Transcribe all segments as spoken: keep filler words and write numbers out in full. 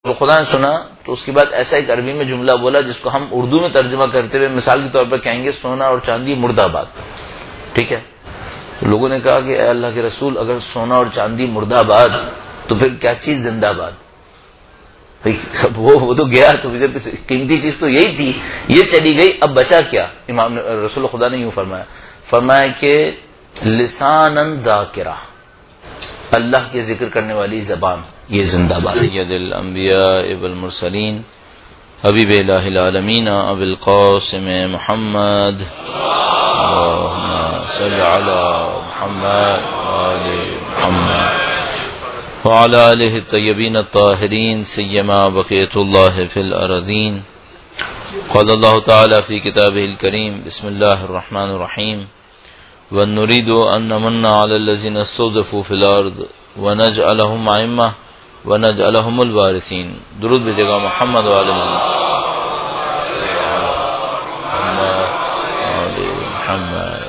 خدا نے سنا تو اس کے بعد ایسا ایک عربی میں جملہ بولا جس کو ہم اردو میں ترجمہ کرتے ہوئے مثال کے طور پر کہیں گے سونا اور چاندی مردہ آباد. ٹھیک ہے. تو لوگوں نے کہا کہ اے اللہ کے رسول اگر سونا اور چاندی مردہ آباد تو پھر کیا چیز زندہ آباد؟ وہ وہ تو گیا, تو قیمتی چیز تو یہی تھی, یہ چلی گئی, اب بچا کیا؟ امام رسول خدا نے یوں فرمایا فرمایا کہ لسانن ذاکرہ, اللہ کے ذکر کرنے والی زبان, یہ زندہ باد. سید الانبیاء والمرسلین حبیب الہ العالمین ابی القاسم محمد اللہم صل علی محمد وآل محمد وعلى آلہ الطیبین الطاہرین سیما بقیت اللہ فی الارضین. قال اللہ تعالی فی کتابہ الکریم بسم اللہ الرحمن الرحیم وَنُرِيدُ أَن نَّمُنَّ عَلَى الَّذِينَ اسْتُضْعِفُوا فِي الْأَرْضِ وَنَجْعَلَهُمْ أَئِمَّةً وَنَجْعَلَهُمُ الْوَارِثِينَ. درود بھیجے گا محمد وآل محمد.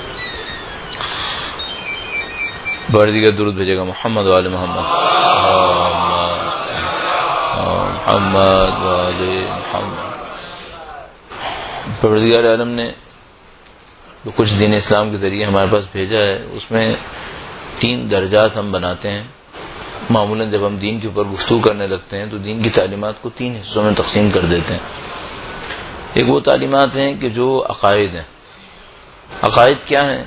بار دیگر درود بھیجے گا محمد وآل محمد محمد وآل محمد. پروردگار عالم نے تو کچھ دین اسلام کے ذریعے ہمارے پاس بھیجا ہے, اس میں تین درجات ہم بناتے ہیں. معمولاً جب ہم دین کے اوپر گفتگو کرنے لگتے ہیں تو دین کی تعلیمات کو تین حصوں میں تقسیم کر دیتے ہیں. ایک وہ تعلیمات ہیں کہ جو عقائد ہیں. عقائد کیا ہیں؟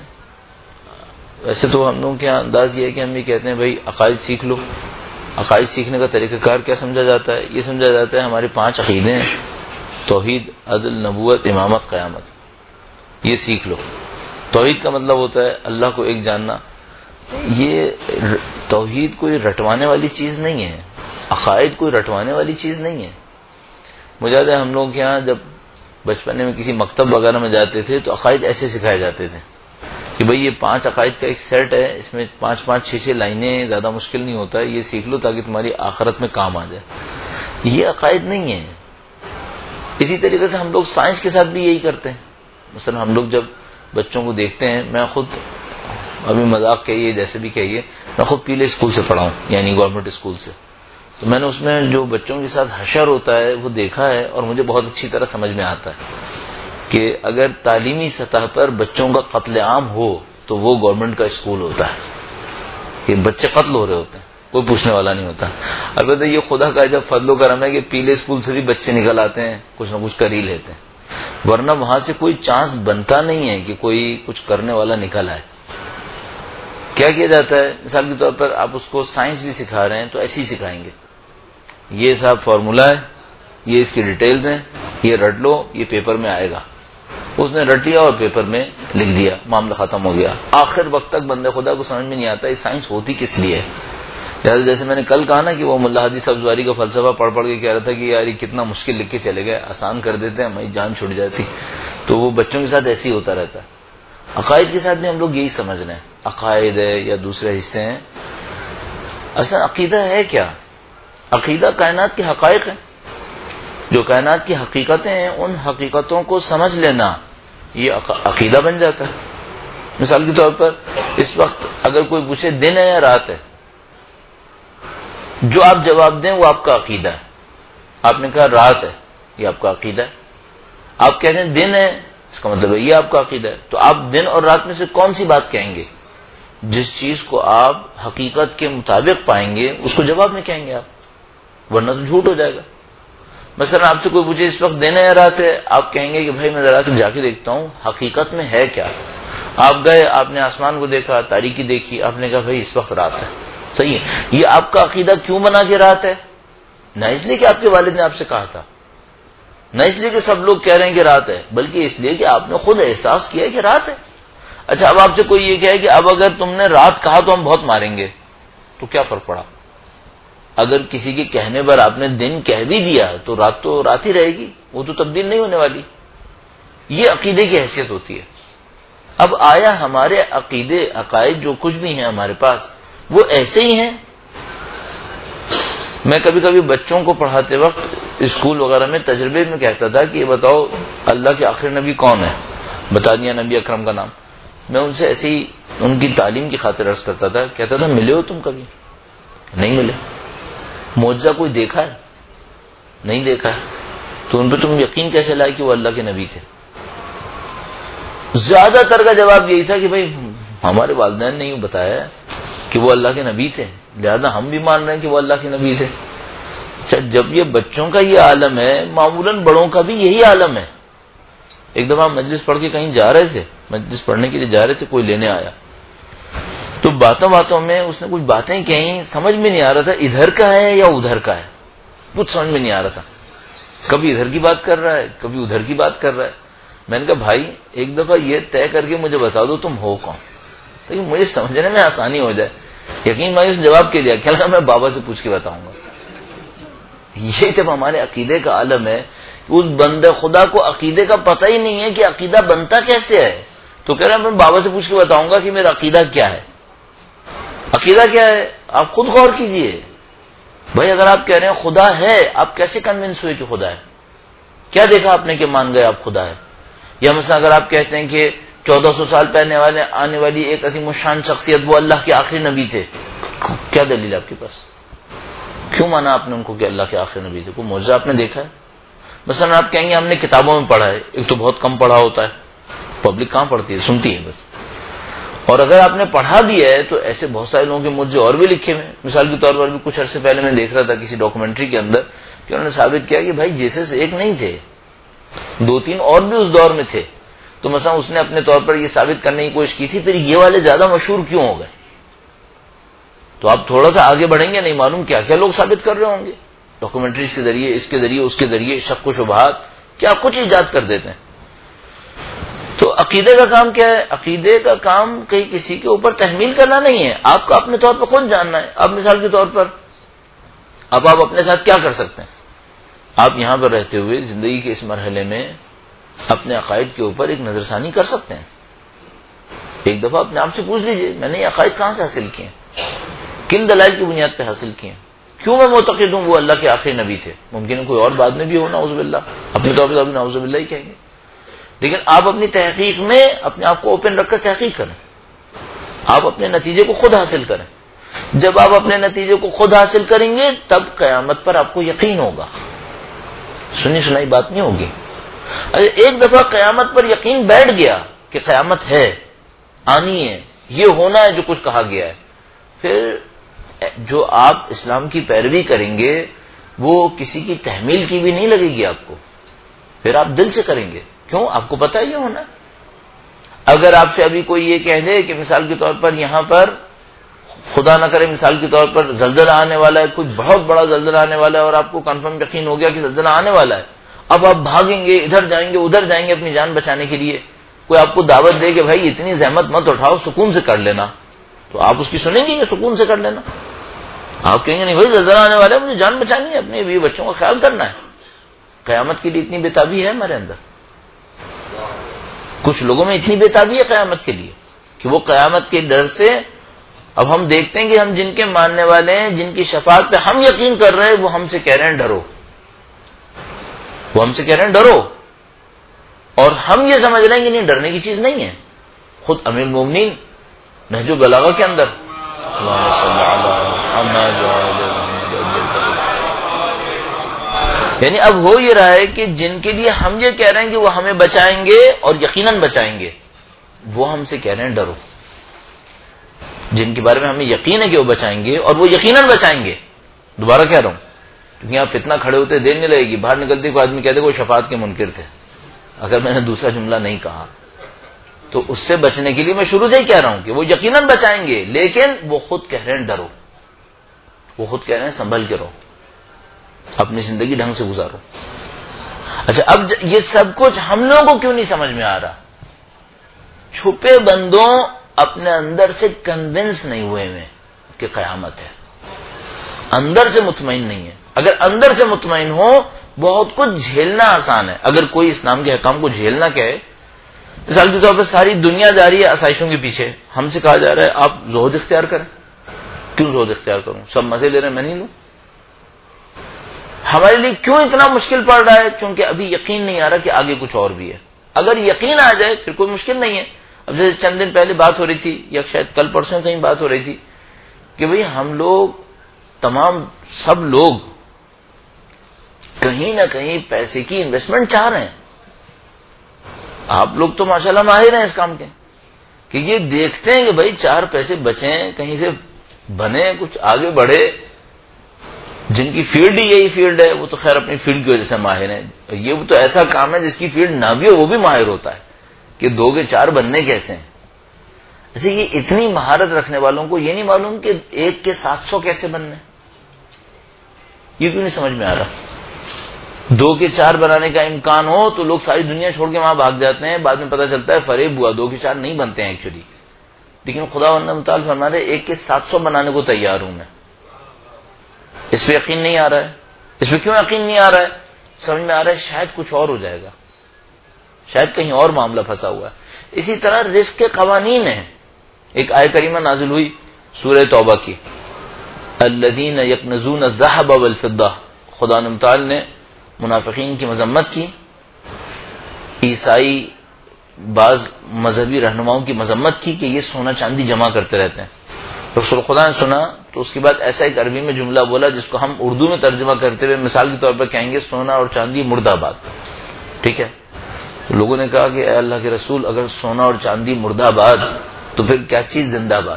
ویسے تو ہم لوگوں کے انداز یہ ہے کہ ہم یہ کہتے ہیں بھائی عقائد سیکھ لو. عقائد سیکھنے کا طریقہ کار کیا سمجھا جاتا ہے؟ یہ سمجھا جاتا ہے ہمارے پانچ عقیدے ہیں, توحید, عدل, نبوت, امامت, قیامت, یہ سیکھ لو. توحید کا مطلب ہوتا ہے اللہ کو ایک جاننا. یہ توحید کوئی رٹوانے والی چیز نہیں ہے, عقائد کوئی رٹوانے والی چیز نہیں ہے. مجھے یاد ہے ہم لوگ یہاں جب بچپنے میں کسی مکتب وغیرہ میں جاتے تھے تو عقائد ایسے سکھائے جاتے تھے کہ بھئی یہ پانچ عقائد کا ایک سیٹ ہے, اس میں پانچ پانچ چھ چھ لائنیں, زیادہ مشکل نہیں ہوتا ہے, یہ سیکھ لو تاکہ تمہاری آخرت میں کام آ جائے. یہ عقائد نہیں ہے. اسی طریقے سے ہم لوگ سائنس کے ساتھ بھی یہی کرتے ہیں. مثلا ہم لوگ جب بچوں کو دیکھتے ہیں, میں خود ابھی مذاق کہیے جیسے بھی کہیے, میں خود پیلے اسکول سے پڑھا ہوں, یعنی گورنمنٹ اسکول سے. تو میں نے اس میں جو بچوں کے ساتھ حشر ہوتا ہے وہ دیکھا ہے, اور مجھے بہت اچھی طرح سمجھ میں آتا ہے کہ اگر تعلیمی سطح پر بچوں کا قتل عام ہو تو وہ گورنمنٹ کا اسکول ہوتا ہے, کہ بچے قتل ہو رہے ہوتے ہیں, کوئی پوچھنے والا نہیں ہوتا. البتہ یہ خدا کا جب فضل و کرم ہے کہ پیلے اسکول سے بھی بچے نکل آتے ہیں, کچھ نہ کچھ کر ہی لیتے ہیں, ورنہ وہاں سے کوئی چانس بنتا نہیں ہے کہ کوئی کچھ کرنے والا نکل آئے. کیا کیا جاتا ہے؟ مثال کے طور پر آپ اس کو سائنس بھی سکھا رہے ہیں تو ایسے ہی سکھائیں گے, یہ صاحب فارمولا ہے, یہ اس کی ڈیٹیلز ہیں, یہ رٹ لو, یہ پیپر میں آئے گا. اس نے رٹ لیا اور پیپر میں لکھ دیا, معاملہ ختم ہو گیا. آخر وقت تک بندے خدا کو سمجھ میں نہیں آتا یہ سائنس ہوتی کس لیے ہے. جیسے میں نے کل کہا نا کہ وہ ملا حدیث سبزواری کا فلسفہ پڑھ پڑھ کے کہہ رہا تھا کہ یار یہ کتنا مشکل لکھ کے چلے گئے, آسان کر دیتے ہیں ہماری جان چھوٹ جاتی. تو وہ بچوں کے ساتھ ایسے ہی ہوتا رہتا ہے. عقائد کے ساتھ بھی ہم لوگ یہی سمجھ رہے ہیں, عقائد ہے یا دوسرے حصے ہیں. اصلا عقیدہ ہے کیا؟ عقیدہ کائنات کے حقائق ہیں, جو کائنات کی حقیقتیں ہیں ان حقیقتوں کو سمجھ لینا, یہ عقیدہ بن جاتا ہے. مثال کے طور پر اس وقت اگر کوئی پوچھے دن ہے یا رات ہے, جو آپ جواب دیں وہ آپ کا عقیدہ ہے. آپ نے کہا رات ہے, یہ آپ کا عقیدہ ہے. آپ کہتے ہیں دن ہے, اس کا مطلب ہے یہ آپ کا عقیدہ ہے. تو آپ دن اور رات میں سے کون سی بات کہیں گے؟ جس چیز کو آپ حقیقت کے مطابق پائیں گے اس کو جواب میں کہیں گے آپ, ورنہ تو جھوٹ ہو جائے گا. مثلا آپ سے کوئی پوچھے اس وقت دن ہے یا رات ہے, آپ کہیں گے کہ بھائی میں ذرا جا کے دیکھتا ہوں حقیقت میں ہے کیا. آپ گئے, آپ نے آسمان کو دیکھا, تاریکی دیکھی, آپ نے کہا بھائی اس وقت رات ہے. صحیح ہے. یہ آپ کا عقیدہ کیوں بنا کہ رات ہے؟ نہ اس لیے کہ آپ کے والد نے آپ سے کہا تھا, نہ اس لیے کہ سب لوگ کہہ رہے ہیں کہ رات ہے, بلکہ اس لیے کہ آپ نے خود احساس کیا کہ رات ہے. اچھا, اب آپ سے کوئی یہ کہے کہ اب اگر تم نے رات کہا تو ہم بہت ماریں گے, تو کیا فرق پڑا؟ اگر کسی کے کہنے پر آپ نے دن کہہ بھی دیا تو رات تو رات ہی رہے گی, وہ تو تبدیل نہیں ہونے والی. یہ عقیدے کی حیثیت ہوتی ہے. اب آیا ہمارے عقیدے عقائد جو کچھ بھی ہیں ہمارے پاس وہ ایسے ہی ہیں؟ میں کبھی کبھی بچوں کو پڑھاتے وقت اسکول وغیرہ میں تجربے میں کہتا تھا کہ یہ بتاؤ اللہ کے آخری نبی کون ہے؟ بتا دیا نبی اکرم کا نام. میں ان سے ایسی ان کی تعلیم کی خاطر عرض کرتا تھا, کہتا تھا ملے ہو تم کبھی؟ نہیں ملے. معجزہ کوئی دیکھا ہے؟ نہیں دیکھا ہے، تو ان پہ تم یقین کیسے لائے کہ وہ اللہ کے نبی تھے؟ زیادہ تر کا جواب یہی تھا کہ بھائی ہمارے والدین نے یوں بتایا کہ وہ اللہ کے نبی تھے، لہذا ہم بھی مان رہے ہیں کہ وہ اللہ کے نبی تھے۔ اچھا، جب یہ بچوں کا یہ عالم ہے، معمولاً بڑوں کا بھی یہی عالم ہے۔ ایک دفعہ مجلس پڑھ کے کہیں جا رہے تھے، مجلس پڑھنے کے لیے جا رہے تھے، کوئی لینے آیا تو باتوں باتوں میں اس نے کچھ باتیں کہیں، سمجھ میں نہیں آ رہا تھا ادھر کا ہے یا ادھر کا ہے، کچھ سمجھ میں نہیں آ رہا تھا، کبھی ادھر کی بات کر رہا ہے کبھی ادھر کی بات کر رہا ہے۔ میں نے کہا بھائی ایک دفعہ یہ طے کر کے مجھے بتا دو تم ہو کون، تاکہ مجھے سمجھنے میں آسانی ہو جائے۔ یقین میں اس جواب کے دیا، کیا میں بابا سے پوچھ کے بتاؤں گا۔ یہ جب ہمارے عقیدے کا عالم ہے، اس بندے خدا کو عقیدے کا پتہ ہی نہیں ہے کہ عقیدہ بنتا کیسے ہے، تو کہہ رہا میں بابا سے پوچھ کے بتاؤں گا کہ میرا عقیدہ کیا ہے۔ عقیدہ کیا ہے آپ خود غور کیجئے بھائی۔ اگر آپ کہہ رہے ہیں خدا ہے، آپ کیسے کنونس ہوئے کہ خدا ہے؟ کیا دیکھا آپ نے کہ مان گئے آپ خدا ہے؟ یا مثلا اگر آپ کہتے ہیں کہ چودہ سو سال پہلے والے آنے والی ایک عظیم الشان شخصیت وہ اللہ کے آخری نبی تھے، کیا دلیل آپ کے پاس؟ کیوں مانا آپ نے ان کو کہ اللہ کے آخری نبی تھے؟ کوئی معجزہ آپ نے دیکھا ہے؟ مثلا آپ کہیں گے ہم نے کتابوں میں پڑھا ہے، ایک تو بہت کم پڑھا ہوتا ہے، پبلک کہاں پڑھتی ہے، سنتی ہے بس۔ اور اگر آپ نے پڑھا بھی ہے تو ایسے بہت سارے لوگوں کے معجزے اور بھی لکھے ہوئے ہیں۔ مثال کے طور پر بھی کچھ عرصے پہلے میں دیکھ رہا تھا کسی ڈاکومنٹری کے اندر کہ انہوں نے ثابت کیا کہ بھائی جیسس ایک نہیں تھے، دو تین اور بھی اس دور میں تھے۔ تو مثلا اس نے اپنے طور پر یہ ثابت کرنے کی کوشش کی تھی، پھر یہ والے زیادہ مشہور کیوں ہو گئے؟ تو آپ تھوڑا سا آگے بڑھیں گے، نہیں معلوم کیا کیا لوگ ثابت کر رہے ہوں گے، ڈاکومنٹریز کے ذریعے، اس کے ذریعے، اس کے ذریعے، شک و شبہات، کیا کچھ ایجاد کر دیتے ہیں۔ تو عقیدے کا کام کیا ہے؟ عقیدے کا کام کہیں کسی کے اوپر تحمیل کرنا نہیں ہے، آپ کو اپنے طور پر خود جاننا ہے۔ اب مثال کے طور پر اب آپ اپنے ساتھ کیا کر سکتے ہیں؟ آپ یہاں پر رہتے ہوئے زندگی کے اس مرحلے میں اپنے عقائد کے اوپر ایک نظر ثانی کر سکتے ہیں۔ ایک دفعہ اپنے آپ سے پوچھ لیجئے میں نے یہ عقائد کہاں سے حاصل کیے ہیں، کن دلائل کی بنیاد پہ حاصل کیے ہیں، کیوں میں معتقد ہوں وہ اللہ کے آخری نبی تھے؟ ممکن ہے کوئی اور بعد میں بھی ہو، نعوذ باللہ، اپنے طور پر نعوذ باللہ ہی کہیں گے، لیکن آپ اپنی تحقیق میں اپنے آپ کو اوپن رکھ کر تحقیق کریں، آپ اپنے نتیجے کو خود حاصل کریں۔ جب آپ اپنے نتیجے کو خود حاصل کریں گے تب قیامت پر آپ کو یقین ہوگا، سنی سنائی بات نہیں ہوگی۔ ایک دفعہ قیامت پر یقین بیٹھ گیا کہ قیامت ہے، آنی ہے، یہ ہونا ہے جو کچھ کہا گیا ہے، پھر جو آپ اسلام کی پیروی کریں گے وہ کسی کی تحمیل کی بھی نہیں لگے گی آپ کو، پھر آپ دل سے کریں گے، کیوں؟ آپ کو پتہ یہ ہونا۔ اگر آپ سے ابھی کوئی یہ کہہ دے کہ مثال کے طور پر یہاں پر خدا نہ کرے مثال کے طور پر زلزلہ آنے والا ہے، کچھ بہت بڑا زلزلہ آنے والا ہے اور آپ کو کنفرم یقین ہو گیا کہ زلزلہ آنے والا ہے، اب آپ بھاگیں گے، ادھر جائیں گے ادھر جائیں گے اپنی جان بچانے کے لیے، کوئی آپ کو دعوت دے کہ بھائی اتنی زحمت مت اٹھاؤ، سکون سے کر لینا، تو آپ اس کی سنیں گے کہ سکون سے کر لینا؟ آپ کہیں گے نہیں بھائی زلزلہ آنے والا ہے، مجھے جان بچانی ہے، اپنے بیوی بچوں کا خیال کرنا ہے۔ قیامت کے لیے اتنی بےتابی ہے ہمارے اندر، کچھ لوگوں میں اتنی بےتابی ہے قیامت کے لیے کہ وہ قیامت کے ڈر سے، اب ہم دیکھتے ہیں کہ ہم جن کے ماننے والے ہیں، جن کی شفاعت پہ ہم یقین کر رہے ہیں، وہ ہم سے کہہ رہے ہیں ڈرو، وہ ہم سے کہہ رہے ہیں ڈرو، اور ہم یہ سمجھ رہے ہیں کہ نہیں ڈرنے کی چیز نہیں ہے۔ خود امیر المومنین نہج البلاغہ کے اندر یعنی اب ہو یہ رہا ہے کہ جن کے لیے ہم یہ کہہ رہے ہیں کہ وہ ہمیں بچائیں گے اور یقیناً بچائیں گے، وہ ہم سے کہہ رہے ہیں ڈرو، جن کے بارے میں ہمیں یقین ہے کہ وہ بچائیں گے اور وہ یقیناً بچائیں گے۔ دوبارہ کہہ رہا ہوں کیونکہ آپ فتنہ کھڑے ہوتے دیر نہیں لگے گی، باہر نکلتے کوئی آدمی کہتے وہ شفاعت کے منکر تھے، اگر میں نے دوسرا جملہ نہیں کہا تو اس سے بچنے کے لیے میں شروع سے ہی کہہ رہا ہوں کہ وہ یقیناً بچائیں گے، لیکن وہ خود کہہ رہے ہیں ڈرو، وہ خود کہہ رہے ہیں سنبھل کے رہو، اپنی زندگی ڈھنگ سے گزارو۔ اچھا اب یہ سب کچھ ہم لوگوں کو کیوں نہیں سمجھ میں آ رہا؟ چھپے بندوں اپنے اندر سے کنونس نہیں ہوئے میں کہ قیامت ہے، اندر سے مطمئن نہیں ہے۔ اگر اندر سے مطمئن ہو بہت کچھ جھیلنا آسان ہے۔ اگر کوئی اسلام کے حکام کو جھیلنا کہے، مثال کے طور پر ساری دنیا جا رہی ہے آسائشوں کے پیچھے، ہم سے کہا جا رہا ہے آپ زہد اختیار کریں، کیوں زہد اختیار کروں؟ سب مزے لے رہے ہیں میں نہیں لوں۔ ہمارے لیے کیوں اتنا مشکل پڑ رہا ہے؟ چونکہ ابھی یقین نہیں آ رہا کہ آگے کچھ اور بھی ہے۔ اگر یقین آ جائے پھر کوئی مشکل نہیں ہے۔ اب جیسے چند دن پہلے بات ہو رہی تھی یا شاید کل پرسوں کہیں بات ہو رہی تھی کہ بھئی ہم لوگ تمام سب لوگ کہیں نہ کہیں پیسے کی انویسٹمنٹ چاہ رہے ہیں. آپ لوگ تو ماشاءاللہ ماہر ہیں اس کام کے کہ یہ دیکھتے ہیں کہ بھائی چار پیسے بچیں, کہیں سے بنے, کچھ آگے بڑھے. جن کی فیلڈ ہی یہی فیلڈ ہے وہ تو خیر اپنی فیلڈ کی وجہ سے ماہر ہیں. یہ تو ایسا کام ہے جس کی فیلڈ نہ بھی ہو وہ بھی ماہر ہوتا ہے کہ دو کے چار بننے کیسے ہیں. ایسے یہ اتنی مہارت رکھنے والوں کو یہ نہیں معلوم کہ ایک کے سات سو کیسے بننے, یہ کیوں نہیں سمجھ میں آ رہا. دو کے چار بنانے کا امکان ہو تو لوگ ساری دنیا چھوڑ کے وہاں بھاگ جاتے ہیں, بعد میں پتہ چلتا ہے فریب ہوا, دو کے چار نہیں بنتے ہیں ایکچولی. لیکن خدا متعال فرما رہے ایک کے سات سو بنانے کو تیار ہوں میں. اس پہ یقین نہیں آ رہا ہے. اس پہ کیوں یقین نہیں آ رہا ہے؟ سمجھ میں آ رہا ہے شاید کچھ اور ہو جائے گا, شاید کہیں اور معاملہ پھنسا ہوا ہے. اسی طرح رزق کے قوانین ہیں. ایک آیت کریمہ نازل ہوئی سورہ توبہ کی, الذین یکنزون الذهب والفضہ. خدا متعال نے منافقین کی مذمت کی, عیسائی بعض مذہبی رہنماؤں کی مذمت کی کہ یہ سونا چاندی جمع کرتے رہتے ہیں. رسول خدا نے سنا تو اس کے بعد ایسا ایک عربی میں جملہ بولا جس کو ہم اردو میں ترجمہ کرتے ہوئے مثال کے طور پر کہیں گے سونا اور چاندی مرد آباد. ٹھیک ہے, تو لوگوں نے کہا کہ اے اللہ کے رسول اگر سونا اور چاندی مرد آباد تو پھر کیا چیز زندہ باد؟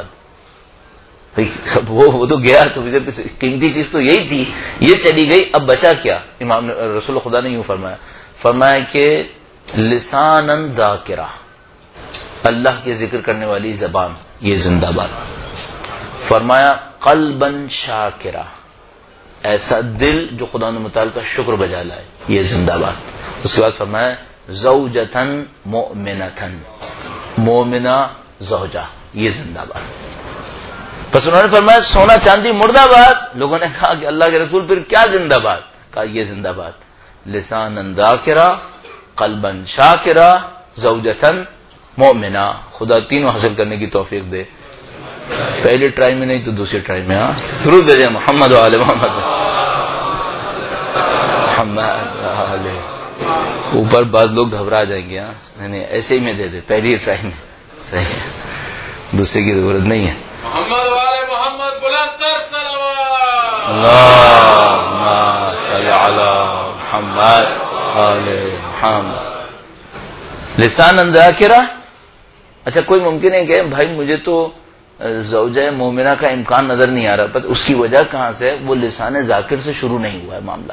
وہ وہ تو گیا, تو قیمتی چیز تو یہی تھی, یہ چلی گئی, اب بچا کیا؟ امام رسول خدا نے یوں فرمایا فرمایا کہ لسانن ذاکرہ, اللہ کے ذکر کرنے والی زبان یہ زندہ باد. فرمایا قلبن شاکرہ, ایسا دل جو خدا متعال کا شکر بجا لائے یہ زندہ باد. اس کے بعد فرمایا زوجتن مؤمنتن, مومنہ زوجہ یہ زندہ باد. بس انہوں نے فرمایا سونا چاندی مردہ باد. لوگوں نے کہا کہ اللہ کے رسول پھر کیا زندہ باد؟ کہا یہ زندہ باد لسانن ذاکرہ, قلبن شاکرہ, زوجتن مومنہ. خدا تینوں حاصل کرنے کی توفیق دے, پہلی ٹرائی میں نہیں تو دوسری ٹرائی میں. ہاں درود بھیجیں محمد و آل محمد محمد آل. اوپر بعض لوگ گھبرا جائیں گے. ہاں نہیں ایسے ہی میں دے دے پہلی ٹرائی میں, صحیح ہے, دوسرے کی ضرورت نہیں ہے. محمد والے محمد بلند تر صلوات. اللہم صلی علی محمد آل محمد. لسان ذاکرہ. اچھا کوئی ممکن ہے کہ بھائی مجھے تو زوجہ مومنہ کا امکان نظر نہیں آ رہا, پر اس کی وجہ کہاں سے؟ وہ لسان ذاکر سے شروع نہیں ہوا ہے معاملہ.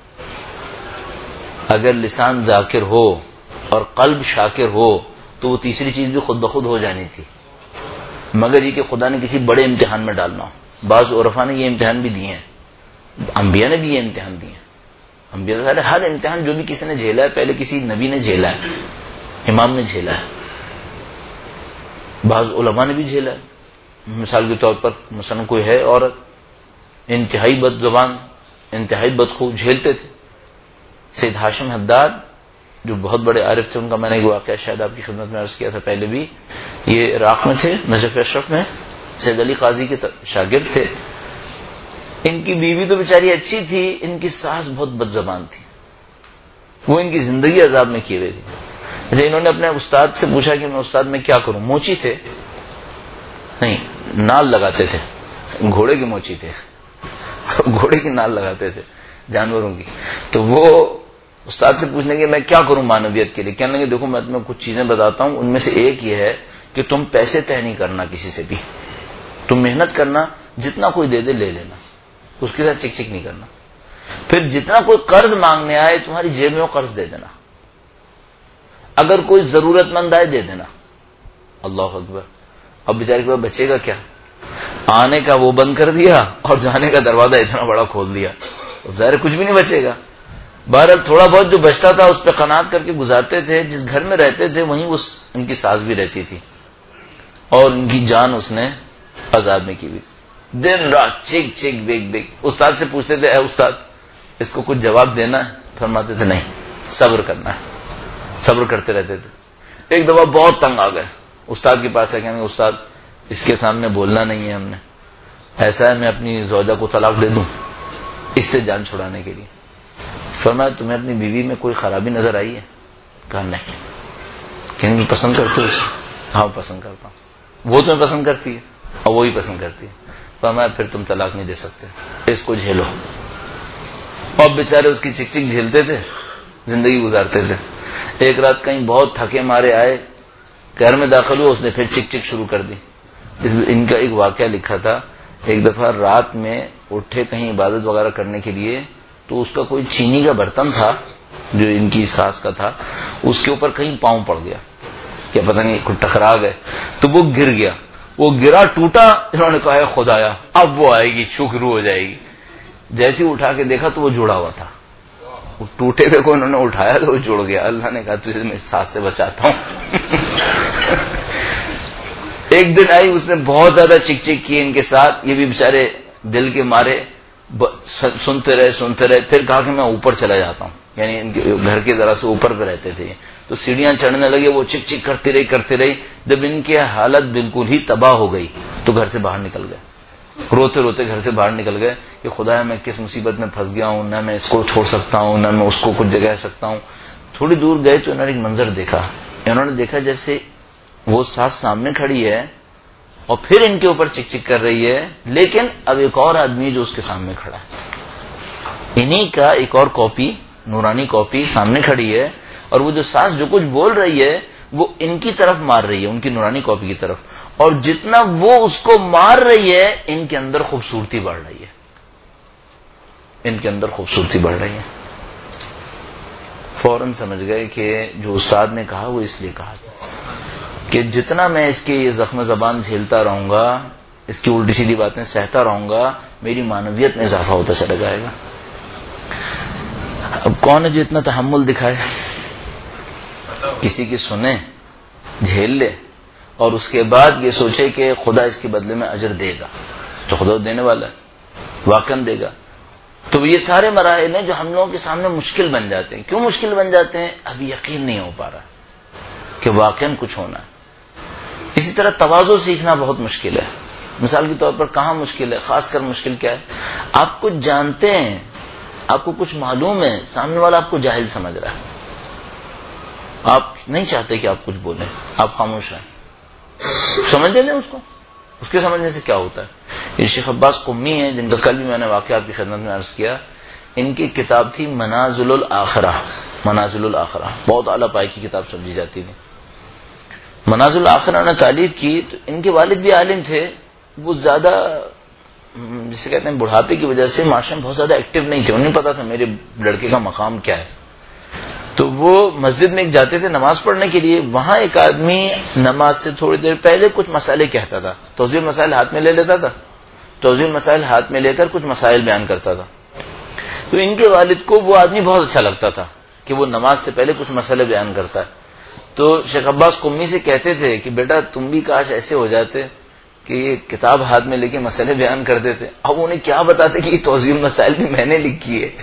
اگر لسان ذاکر ہو اور قلب شاکر ہو تو وہ تیسری چیز بھی خود بخود ہو جانی تھی, مگر یہ کہ خدا نے کسی بڑے امتحان میں ڈالنا ہو. بعض عرفا نے یہ امتحان بھی دیے ہیں, انبیاء نے بھی یہ امتحان دیے ہیں. انبیاء ہر امتحان جو بھی کسی نے جھیلا ہے پہلے کسی نبی نے جھیلا ہے, امام نے جھیلا ہے, بعض علماء نے بھی جھیلا ہے. مثال کے طور پر مثلا کوئی ہے عورت انتہائی بد زبان, انتہائی بدخو, جھیلتے تھے. سید ہاشم حداد جو بہت بڑے عارف تھے, ان کا میں نے ایک واقعہ شاید آپ کی خدمت میں عرض کیا تھا پہلے بھی, یہ عراق میں تھے, نجف اشرف میں, سید علی قاضی کے شاگرد تھے. ان کی بیوی تو بیچاری اچھی تھی, ان کی ساس بہت بد زبان تھی, وہ ان کی زندگی عذاب میں کیے ہوئے تھی. اچھا انہوں نے اپنے استاد سے پوچھا کہ میں استاد میں کیا کروں. موچی تھے, نہیں نال لگاتے تھے, گھوڑے کی موچی تھے, گھوڑے کی نال لگاتے تھے جانوروں کی. تو وہ استاد سے پوچھنے کہ میں کیا کروں مانویت کے لیے. کہنے لگے دیکھو میں تمہیں کچھ چیزیں بتاتا ہوں, ان میں سے ایک یہ ہے کہ تم پیسے طے نہیں کرنا کسی سے بھی, تم محنت کرنا, جتنا کوئی دے دے لے لینا, اس کے ساتھ چک چک نہیں کرنا. پھر جتنا کوئی قرض مانگنے آئے تمہاری جیب میں وہ قرض دے دینا, اگر کوئی ضرورت مند آئے دے دینا. اللہ اکبر. اب بیچارے کے بعد بچے گا کیا؟ آنے کا وہ بند کر دیا اور جانے کا دروازہ اتنا بڑا کھول دیا, ظاہر کچھ بھی نہیں بچے گا. بہرحال تھوڑا بہت جو بچتا تھا اس پہ قناعت کر کے گزارتے تھے. جس گھر میں رہتے تھے وہیں اس ان کی ساس بھی رہتی تھی, اور ان کی جان اس نے عذاب میں کی ہوئی تھی. دن رات چیک چیک بیک بیک. استاد سے پوچھتے تھے اے استاد اس کو کچھ جواب دینا ہے؟ فرماتے تھے نہیں, صبر کرنا ہے. صبر کرتے رہتے تھے. ایک دفعہ بہت تنگ آ گئے, استاد کے پاس ہے, کہیں استاد اس کے سامنے بولنا نہیں ہے ہم نے, ایسا ہے میں اپنی زوجہ کو طلاق دے دوں اس سے جان چھڑانے کے لیے. فرمایا تمہیں اپنی بیوی میں کوئی خرابی نظر آئی ہے؟ کہا نہیں. کہیں پسند کرتے ہو اسے؟ ہاں پسند کرتا ہوں. وہ تمہیں پسند کرتی ہے اور وہی پسند کرتی ہے. فرمایا پھر تم طلاق نہیں دے سکتے, اس کو جھیلو. اور بیچارے اس کی چک چک جھیلتے تھے، زندگی گزارتے تھے. ایک رات کہیں بہت تھکے مارے آئے، گھر میں داخل ہوا، اس نے پھر چک چک شروع کر دی. اس ان کا ایک واقعہ لکھا تھا، ایک دفعہ رات میں اٹھے کہیں عبادت وغیرہ کرنے کے لیے، تو اس کا کوئی چینی کا برتن تھا جو ان کی ساس کا تھا، اس کے اوپر کہیں پاؤں پڑ گیا، کیا پتہ نہیں کچھ ٹکرا گئے، تو وہ گر گیا. وہ گرا ٹوٹا. انہوں نے کہا ہے خدایا اب وہ آئے گی، شروع ہو جائے گی. جیسے ہی اٹھا کے دیکھا تو وہ جڑا ہوا تھا. وہ ٹوٹے ہوئے کو انہوں نے اٹھایا تو وہ جڑ گیا. اللہ نے کہا تجھے میں ساتھ سے بچاتا ہوں. ایک دن آئی، اس نے بہت زیادہ چک چک کی ان کے ساتھ. یہ بھی بیچارے دل کے مارے سنتے رہے سنتے رہے پھر کہا کہ میں اوپر چلا جاتا ہوں. یعنی ان کے گھر کے ذرا سے اوپر پہ رہتے تھے، تو سیڑھیاں چڑھنے لگے. وہ چک چک کرتی رہی کرتی رہی جب ان کی حالت بالکل ہی تباہ ہو گئی تو گھر سے باہر نکل گئے. روتے روتے گھر سے باہر نکل گئے کہ خدایا میں کس مصیبت میں پھنس گیا ہوں، نہ میں اس کو چھوڑ سکتا ہوں، نہ میں اس کو کچھ جگہ سکتا ہوں. تھوڑی دور گئے تو انہوں نے ایک منظر دیکھا. انہوں نے دیکھا جیسے وہ ساس سامنے کھڑی ہے اور پھر ان کے اوپر چک چک کر رہی ہے، لیکن اب ایک اور آدمی جو اس کے سامنے کھڑا ہے، انہی کا ایک اور کاپی، نورانی کاپی سامنے کھڑی ہے. اور وہ جو ساس جو کچھ بول رہی ہے وہ ان کی طرف مار رہی ہے، ان کی نورانی کاپی کی طرف. اور جتنا وہ اس کو مار رہی ہے ان کے اندر خوبصورتی بڑھ رہی ہے، ان کے اندر خوبصورتی بڑھ رہی ہے. فوراً سمجھ گئے کہ جو استاد نے کہا وہ اس لیے کہا کہ جتنا میں اس کے یہ زخم زبان جھیلتا رہوں گا، اس کی الٹی سیدھی باتیں سہتا رہوں گا، میری معنویت میں اضافہ ہوتا چلا جائے گا. اب کون ہے جو اتنا تحمل دکھائے؟ کسی کی سنے، جھیل لے، اور اس کے بعد یہ سوچے کہ خدا اس کے بدلے میں اجر دے گا، تو خدا دینے والا ہے، واقعاً دے گا. تو یہ سارے مراحل ہیں جو ہم لوگوں کے سامنے مشکل بن جاتے ہیں. کیوں مشکل بن جاتے ہیں؟ ابھی یقین نہیں ہو پا رہا کہ واقعاً کچھ ہونا ہے. اسی طرح تواضع سیکھنا بہت مشکل ہے. مثال کے طور پر کہاں مشکل ہے؟ خاص کر مشکل کیا ہے؟ آپ کچھ جانتے ہیں، آپ کو کچھ معلوم ہے، سامنے والا آپ کو جاہل سمجھ رہا ہے، آپ نہیں چاہتے کہ آپ کچھ بولیں، آپ خاموش رہیں، سمجھ لیں اس کو. اس کے سمجھنے سے کیا ہوتا ہے؟ یہ شیخ عباس قمی ہیں جن کا کل بھی میں نے واقعہ آپ کی خدمت میں عرض کیا. ان کی کتاب تھی منازل الاخرہ. منازل الاخرہ بہت اعلیٰ پائی کی کتاب سمجھی جاتی تھی. منازل الاخرہ نے تعلیف کی. تو ان کے والد بھی عالم تھے، وہ زیادہ جسے کہتے ہیں بڑھاپے کی وجہ سے معاشرے میں بہت زیادہ ایکٹیو نہیں تھے. انہیں پتا تھا میرے لڑکے کا مقام کیا ہے. تو وہ مسجد میں ایک جاتے تھے نماز پڑھنے کے لیے. وہاں ایک آدمی نماز سے تھوڑی دیر پہلے کچھ مسئلے کہتا تھا، توضیح مسائل ہاتھ میں لے لیتا تھا، توضیح مسائل ہاتھ میں لے کر کچھ مسائل بیان کرتا تھا. تو ان کے والد کو وہ آدمی بہت اچھا لگتا تھا کہ وہ نماز سے پہلے کچھ مسئلے بیان کرتا ہے. تو شیخ عباس قمی سے کہتے تھے کہ بیٹا تم بھی کاش ایسے ہو جاتے کہ یہ کتاب ہاتھ میں لے کے مسئلے بیان کر دیتے. اب انہیں کیا بتاتے کہ یہ توضیح مسائل بھی میں نے لکھی ہے.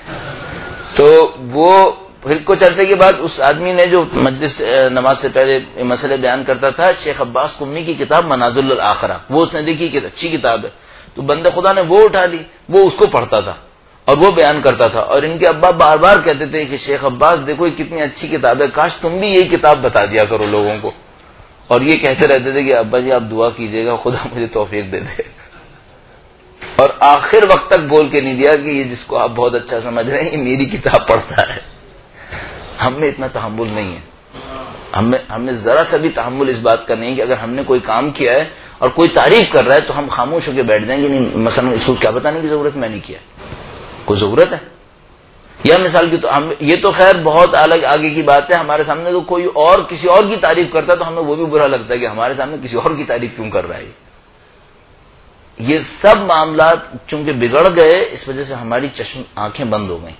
تو وہ پھر کچھ عرصے کے بعد اس آدمی نے جو مجلس نماز سے پہلے مسئلے بیان کرتا تھا، شیخ عباس قمی کی کتاب منازل الاخرہ، وہ اس نے دیکھی کہ اچھی کتاب ہے. تو بندے خدا نے وہ اٹھا لی، وہ اس کو پڑھتا تھا اور وہ بیان کرتا تھا. اور ان کے ابا بار بار کہتے تھے کہ شیخ عباس دیکھو یہ کتنی اچھی کتاب ہے، کاش تم بھی یہی کتاب بتا دیا کرو لوگوں کو. اور یہ کہتے رہتے تھے کہ ابا جی آپ دعا کیجیے گا خدا مجھے توفیق دے دے. اور آخر وقت تک بول کے نہیں دیا کہ یہ جس کو آپ بہت اچھا سمجھ رہے ہیں یہ میری کتاب پڑھتا ہے. ہم میں اتنا تحمل نہیں ہے. ہم میں ہم میں ذرا سا بھی تحمل اس بات کا نہیں کہ اگر ہم نے کوئی کام کیا ہے اور کوئی تعریف کر رہا ہے تو ہم خاموش ہو کے بیٹھ جائیں گے. نہیں مثلا اس کو کیا بتانے کی ضرورت، میں نہیں کیا، کوئی ضرورت ہے؟ یا مثال کی تو ہم یہ تو خیر بہت الگ آگے کی بات ہے. ہمارے سامنے تو کوئی اور کسی اور کی تعریف کرتا ہے تو ہمیں وہ بھی برا لگتا ہے کہ ہمارے سامنے کسی اور کی تعریف کیوں کر رہا ہے. یہ سب معاملات چونکہ بگڑ گئے اس وجہ سے ہماری چشم آنکھیں بند ہو گئیں،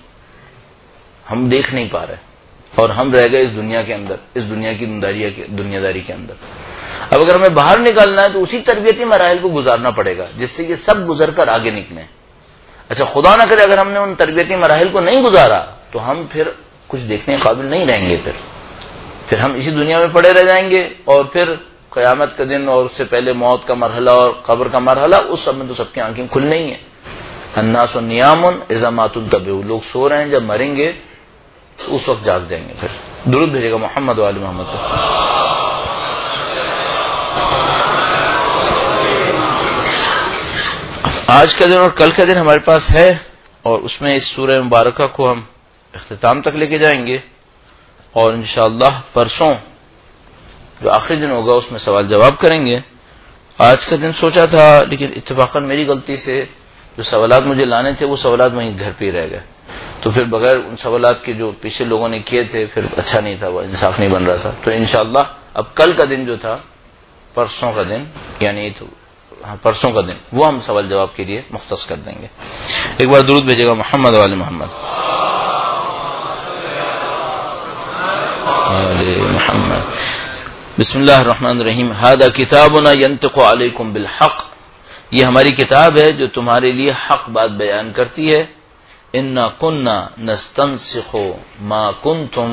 ہم دیکھ نہیں پا رہے اور ہم رہ گئے اس دنیا کے اندر، اس دنیا کی دنیا داری کے اندر. اب اگر ہمیں باہر نکلنا ہے تو اسی تربیتی مراحل کو گزارنا پڑے گا جس سے یہ سب گزر کر آگے نکلیں. اچھا خدا نہ کرے اگر ہم نے ان تربیتی مراحل کو نہیں گزارا تو ہم پھر کچھ دیکھنے کے قابل نہیں رہیں گے. پھر پھر ہم اسی دنیا میں پڑے رہ جائیں گے اور پھر قیامت کا دن اور اس سے پہلے موت کا مرحلہ اور قبر کا مرحلہ، اس سب میں تو سب کی آنکھیں کھل نہیں ہیں. الناس نیام اذا ماتوا انتبہوا، لوگ سو رہے ہیں جب مریں گے تو اس وقت جاگ جائیں گے. پھر درود بھیجے گا محمد و آل محمد کو. آج کا دن اور کل کا دن ہمارے پاس ہے اور اس میں اس سورہ مبارکہ کو ہم اختتام تک لے کے جائیں گے، اور انشاءاللہ پرسوں جو آخری دن ہوگا اس میں سوال جواب کریں گے۔ آج کا دن سوچا تھا لیکن اتفاقاً میری غلطی سے جو سوالات مجھے لانے تھے وہ سوالات وہیں گھر پہ ہی رہ گئے، تو پھر بغیر ان سوالات کے جو پیچھے لوگوں نے کیے تھے پھر اچھا نہیں تھا، وہ انصاف نہیں بن رہا تھا۔ تو انشاءاللہ اب کل کا دن جو تھا، پرسوں کا دن یعنی تو ہاں پرسوں کا دن، وہ ہم سوال جواب کے لیے مختص کر دیں گے۔ ایک بار درود بھیجے گا محمد وعلی محمد وعلی محمد۔ بسم اللہ الرحمن الرحیم۔ ھذا کتابنا ينطق علیکم بالحق، یہ ہماری کتاب ہے جو تمہارے لیے حق بات بیان کرتی ہے۔ انا كنا نستنسخ ما كنتم،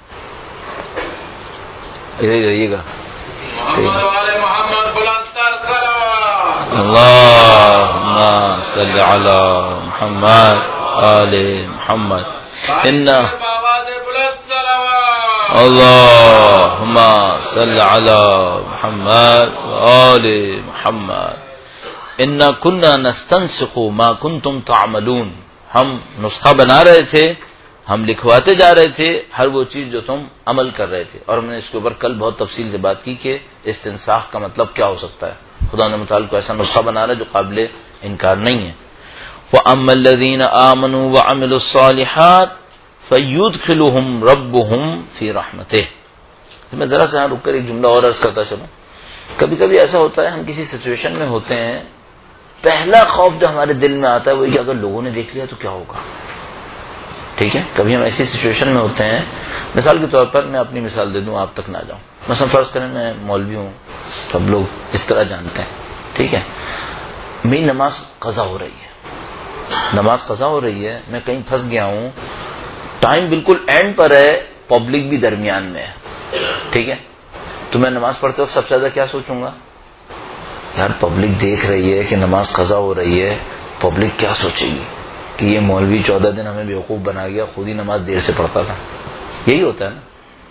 ادھر رہیے گا، محمد والے محمد بلند تر صلوات۔ اللهم صل على محمد آل محمد۔ انا آواز بلند صلوات۔ اللهم صل على محمد وآل محمد۔ انا كنا نستنسخ ما كنتم تعملون، ہم نسخہ بنا رہے تھے، ہم لکھواتے جا رہے تھے ہر وہ چیز جو تم عمل کر رہے تھے، اور ہم نے اس کے اوپر کل بہت تفصیل سے بات کی کہ استنساخ کا مطلب کیا ہو سکتا ہے۔ خدا نے متعال کو ایسا نسخہ بنا رہا ہے جو قابل انکار نہیں ہے۔ وَأَمَّا الَّذِينَ آمَنُوا وَعَمِلُوا الصَّالِحَاتِ فَيُدْخِلُهُمْ رَبُّهُمْ فِي رَحْمَتِهِ۔ میں ذرا سے یہاں رک کر ایک جملہ اور عرض کرتا چلوں۔ کبھی کبھی ایسا ہوتا ہے ہم کسی سچویشن میں ہوتے ہیں، پہلا خوف جو ہمارے دل میں آتا ہے وہ کہ اگر لوگوں نے دیکھ لیا تو کیا ہوگا، ٹھیک ہے؟ کبھی ہم ایسی سچویشن میں ہوتے ہیں، مثال کے طور پر میں اپنی مثال دے دوں آپ تک نہ جاؤں، مثلا فرض کریں میں مولوی ہوں، سب لوگ اس طرح جانتے ہیں، ٹھیک ہے؟ میری نماز قضا ہو رہی ہے، نماز قضا ہو رہی ہے، میں کہیں پھنس گیا ہوں، ٹائم بالکل اینڈ پر ہے، پبلک بھی درمیان میں ہے، ٹھیک ہے؟ تو میں نماز پڑھتے وقت سب سے زیادہ کیا سوچوں گا؟ یار پبلک دیکھ رہی ہے کہ نماز قضا ہو رہی ہے، پبلک کیا سوچے گی کہ یہ مولوی چودہ دن ہمیں بیوقوف بنا گیا، خود ہی نماز دیر سے پڑھتا تھا۔ یہی ہوتا ہے نا،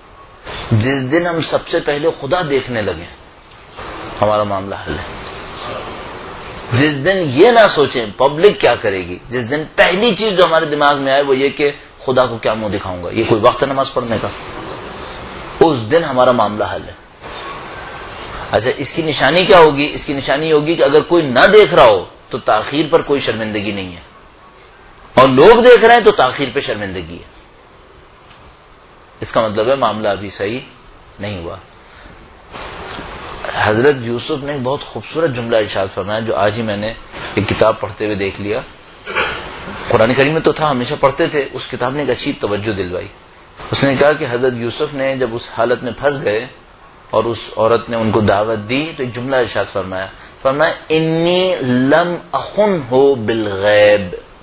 جس دن ہم سب سے پہلے خدا دیکھنے لگے ہمارا معاملہ حل ہے۔ جس دن یہ نہ سوچیں پبلک کیا کرے گی، جس دن پہلی چیز جو ہمارے دماغ میں آئے وہ یہ کہ خدا کو کیا منہ دکھاؤں گا، یہ کوئی وقت ہے نماز پڑھنے کا، اس دن ہمارا معاملہ حل ہے۔ اچھا اس کی نشانی کیا ہوگی؟ اس کی نشانی ہوگی کہ اگر کوئی نہ دیکھ رہا ہو تو تاخیر پر کوئی شرمندگی نہیں ہے، اور لوگ دیکھ رہے ہیں تو تاخیر پہ شرمندگی ہے۔ اس کا مطلب ہے معاملہ ابھی صحیح نہیں ہوا۔ حضرت یوسف نے بہت خوبصورت جملہ ارشاد فرمایا جو آج ہی میں نے ایک کتاب پڑھتے ہوئے دیکھ لیا، قرآن کریم میں تو تھا، ہمیشہ پڑھتے تھے، اس کتاب نے ایک اچھی توجہ دلوائی۔ اس نے کہا کہ حضرت یوسف نے جب اس حالت میں پھنس گئے اور اس عورت نے ان کو دعوت دی تو ایک جملہ ارشاد فرمایا، فرمایا انی لم اخنہ بالغیب،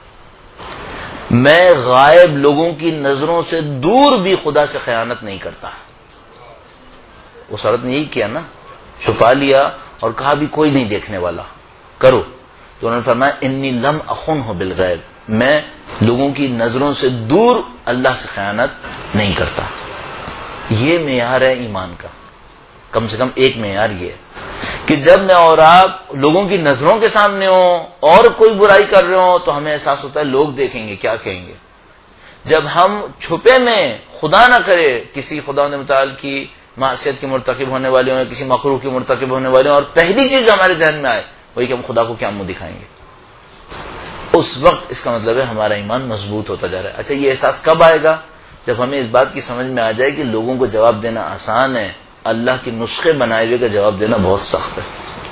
میں غائب لوگوں کی نظروں سے دور بھی خدا سے خیانت نہیں کرتا۔ اس عورت نے یہی کیا نا، چھپا لیا اور کہا بھی کوئی نہیں دیکھنے والا، کرو۔ تو انہوں نے فرمایا انی لم اخنہ بالغیب، میں لوگوں کی نظروں سے دور اللہ سے خیانت نہیں کرتا۔ یہ معیار ہے ایمان کا، کم سے کم ایک معیار یہ ہے کہ جب میں اور آپ لوگوں کی نظروں کے سامنے ہوں اور کوئی برائی کر رہے ہوں تو ہمیں احساس ہوتا ہے لوگ دیکھیں گے کیا کہیں گے۔ جب ہم چھپے میں خدا نہ کرے کسی خدا متعال کی معصیت کے مرتکب ہونے والے ہوں یا کسی مکروہ کے مرتکب ہونے والے ہوں اور پہلی چیز جو ہمارے ذہن میں آئے وہی کہ ہم خدا کو کیا منہ دکھائیں گے، اس وقت اس کا مطلب ہے ہمارا ایمان مضبوط ہوتا جا رہا ہے۔ اچھا یہ احساس کب آئے گا؟ جب ہمیں اس بات کی سمجھ میں آ جائے کہ لوگوں کو جواب دینا آسان ہے، اللہ کے نسخے بنائے ہوئے کا جواب دینا بہت سخت ہے۔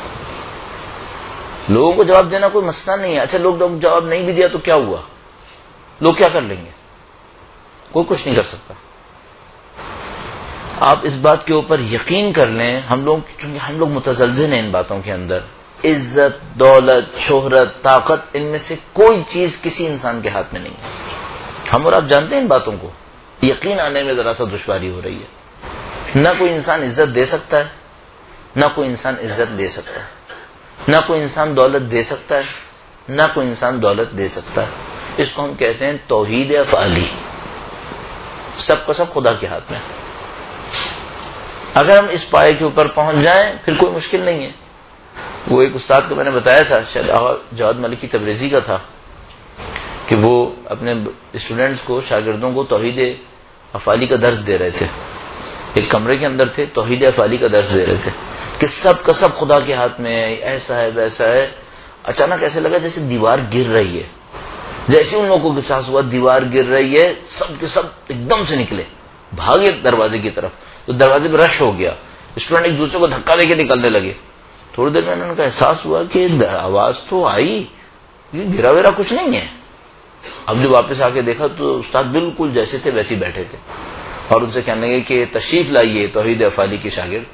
لوگوں کو جواب دینا کوئی مسئلہ نہیں ہے۔ اچھا لوگ جواب نہیں بھی دیا تو کیا ہوا؟ لوگ کیا کر لیں گے؟ کوئی کچھ نہیں کر سکتا۔ آپ اس بات کے اوپر یقین کر لیں، ہم لوگ چونکہ ہم لوگ متزلزل ہیں ان باتوں کے اندر، عزت، دولت، شہرت، طاقت، ان میں سے کوئی چیز کسی انسان کے ہاتھ میں نہیں ہے۔ ہم اور آپ جانتے ہیں ان باتوں کو، یقین آنے میں ذرا سا دشواری ہو رہی ہے۔ نہ کوئی انسان عزت دے سکتا ہے، نہ کوئی انسان عزت لے سکتا ہے، نہ کوئی انسان دولت دے سکتا ہے، نہ کوئی انسان دولت دے سکتا ہے۔ اس کو ہم کہتے ہیں توحید افعالی، سب کا سب خدا کے ہاتھ میں۔ اگر ہم اس پائے کے اوپر پہنچ جائیں پھر کوئی مشکل نہیں ہے۔ وہ ایک استاد کو میں نے بتایا تھا، شاید جواد ملکی تبریزی کا تھا، کہ وہ اپنے اسٹوڈنٹس کو، شاگردوں کو توحید افعالی کا درس دے رہے تھے. ایک کمرے کے اندر تھے، توحید افعالی کا درس دے رہے تھے کہ سب کا سب خدا کے ہاتھ میں ہے، ایسا ہے ویسا ہے. اچانک ایسے لگا جیسے دیوار گر رہی ہے. جیسے ان لوگوں کو احساس ہوا دیوار گر رہی ہے، سب کے سب ایک دم سے نکلے، بھاگے دروازے کی طرف. تو دروازے پہ رش ہو گیا، اسٹوڈنٹ ایک دوسرے کو دھکا دے کے نکلنے لگے. تھوڑی دیر میں انہوں کا احساس ہوا کہ آواز تو آئی، یہ گرا ویرا کچھ نہیں ہے. اب جب واپس آ کے دیکھا تو استاد بالکل جیسے تھے ویسے بیٹھے تھے، اور ان سے کہنے لگے کہ تشریف لائیے توحید افعالی کے شاگرد.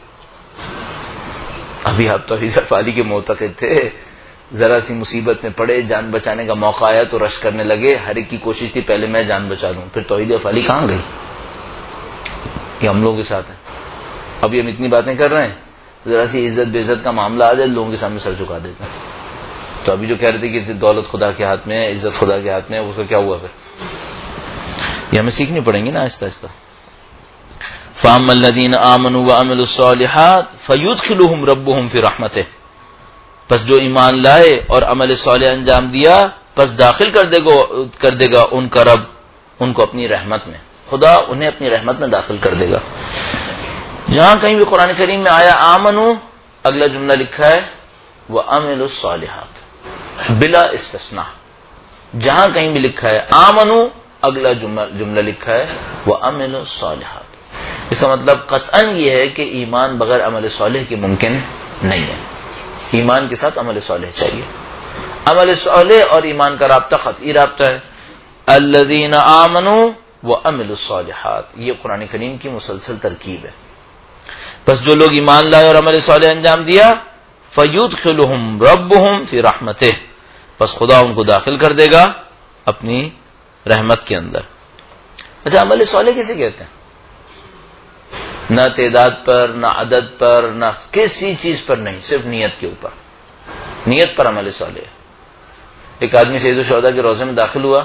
ابھی آپ توحید افعالی کے معتقد تھے، ذرا سی مصیبت میں پڑے، جان بچانے کا موقع آیا تو رش کرنے لگے. ہر ایک کی کوشش تھی پہلے میں جان بچا لوں، پھر توحید افعالی کہاں گئی کہ ہم لوگوں کے ساتھ ہیں. ابھی ہم اتنی باتیں کر رہے ہیں، ذرا سی عزت بے عزت کا معاملہ آ جائے لوگوں کے سامنے سر جھکا دیتے ہیں. تو ابھی جو کہہ رہے تھے کہ دولت خدا کے ہاتھ میں ہے، عزت خدا کے ہاتھ میں ہے، اس کا کیا ہوا پھر؟ یہ ہمیں سیکھنی پڑیں گی نا آہستہ آہستہ. فَأَمَّا الَّذِينَ آمَنُوا وَعَمِلُوا الصَّالِحَاتِ فَيُدْخِلُهُمْ رَبُّهُمْ فِي رَحْمَتِهِ. پس جو ایمان لائے اور عمل صالح انجام دیا، پس داخل کر دے گا کر دے گا ان کا رب ان کو اپنی رحمت میں. خدا انہیں اپنی رحمت میں داخل کر دے گا. جہاں کہیں بھی قرآن کریم میں آیا آمنو، اگلا جملہ لکھا ہے وَعَمِلُوا الصَّالِحَاتِ بلا استثناء. جہاں کہیں بھی لکھا ہے آمنو، اگلا جملہ لکھا ہے وَعَمِلُوا الصَّالِحَاتِ. اس کا مطلب قطعاً یہ ہے کہ ایمان بغیر عمل صالح کے ممکن نہیں ہے. ایمان کے ساتھ عمل صالح چاہیے. عمل صالح اور ایمان کا رابطہ قطعی رابطہ ہے. الذین آمنوا وعملوا الصالحات، یہ قرآن کریم کی مسلسل ترکیب ہے. بس جو لوگ ایمان لائے اور عمل صالح انجام دیا، فیدخلہم ربہم فی رحمتہ، بس خدا ان کو داخل کر دے گا اپنی رحمت کے اندر. اچھا، عمل صالح کسے کہتے ہیں؟ نہ تعداد پر، نہ عدد پر، نہ کسی چیز پر نہیں، صرف نیت کے اوپر. نیت پر عمل صالح. ایک آدمی سید الشہداء کے روضے میں داخل ہوا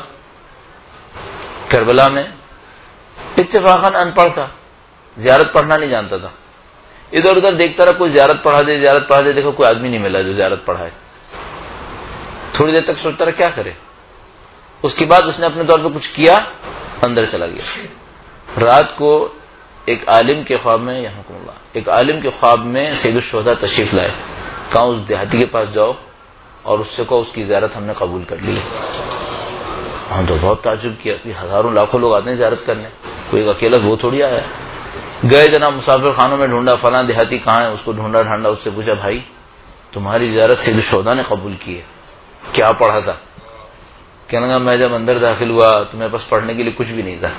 کربلا میں، اتفاقاً ان پڑھ تھا، زیارت پڑھنا نہیں جانتا تھا. ادھر ادھر دیکھتا رہا، کوئی زیارت پڑھا دے زیارت پڑھا دے دیکھو کوئی آدمی نہیں ملا جو زیارت پڑھائے. تھوڑی دیر تک سوچتا رہا کیا کرے. اس کے بعد اس نے اپنے طور پہ کچھ کیا، اندر چلا گیا. رات کو ایک عالم کے خواب میں یحمکم اللہ ایک عالم کے خواب میں سید الشہداء تشریف لائے. کہا اس دیہاتی کے پاس جاؤ اور اس سے کہو اس کی زیارت ہم نے قبول کر لی. ہاں تو بہت تعجب کیا کہ ہزاروں لاکھوں لوگ آتے ہیں زیارت کرنے، کوئی ایک اکیلا وہ تھوڑی آیا. گئے جناب مسافر خانوں میں ڈھونڈا، فلاں دیہاتی کہاں ہے، اس کو ڈھونڈا ڈھانڈا. اس سے پوچھا بھائی تمہاری زیارت سید الشہداء نے قبول کی ہے، کیا پڑھا تھا؟ کہنے لگا میں جب اندر داخل ہوا تو میرے پاس پڑھنے کے لیے کچھ بھی نہیں تھا،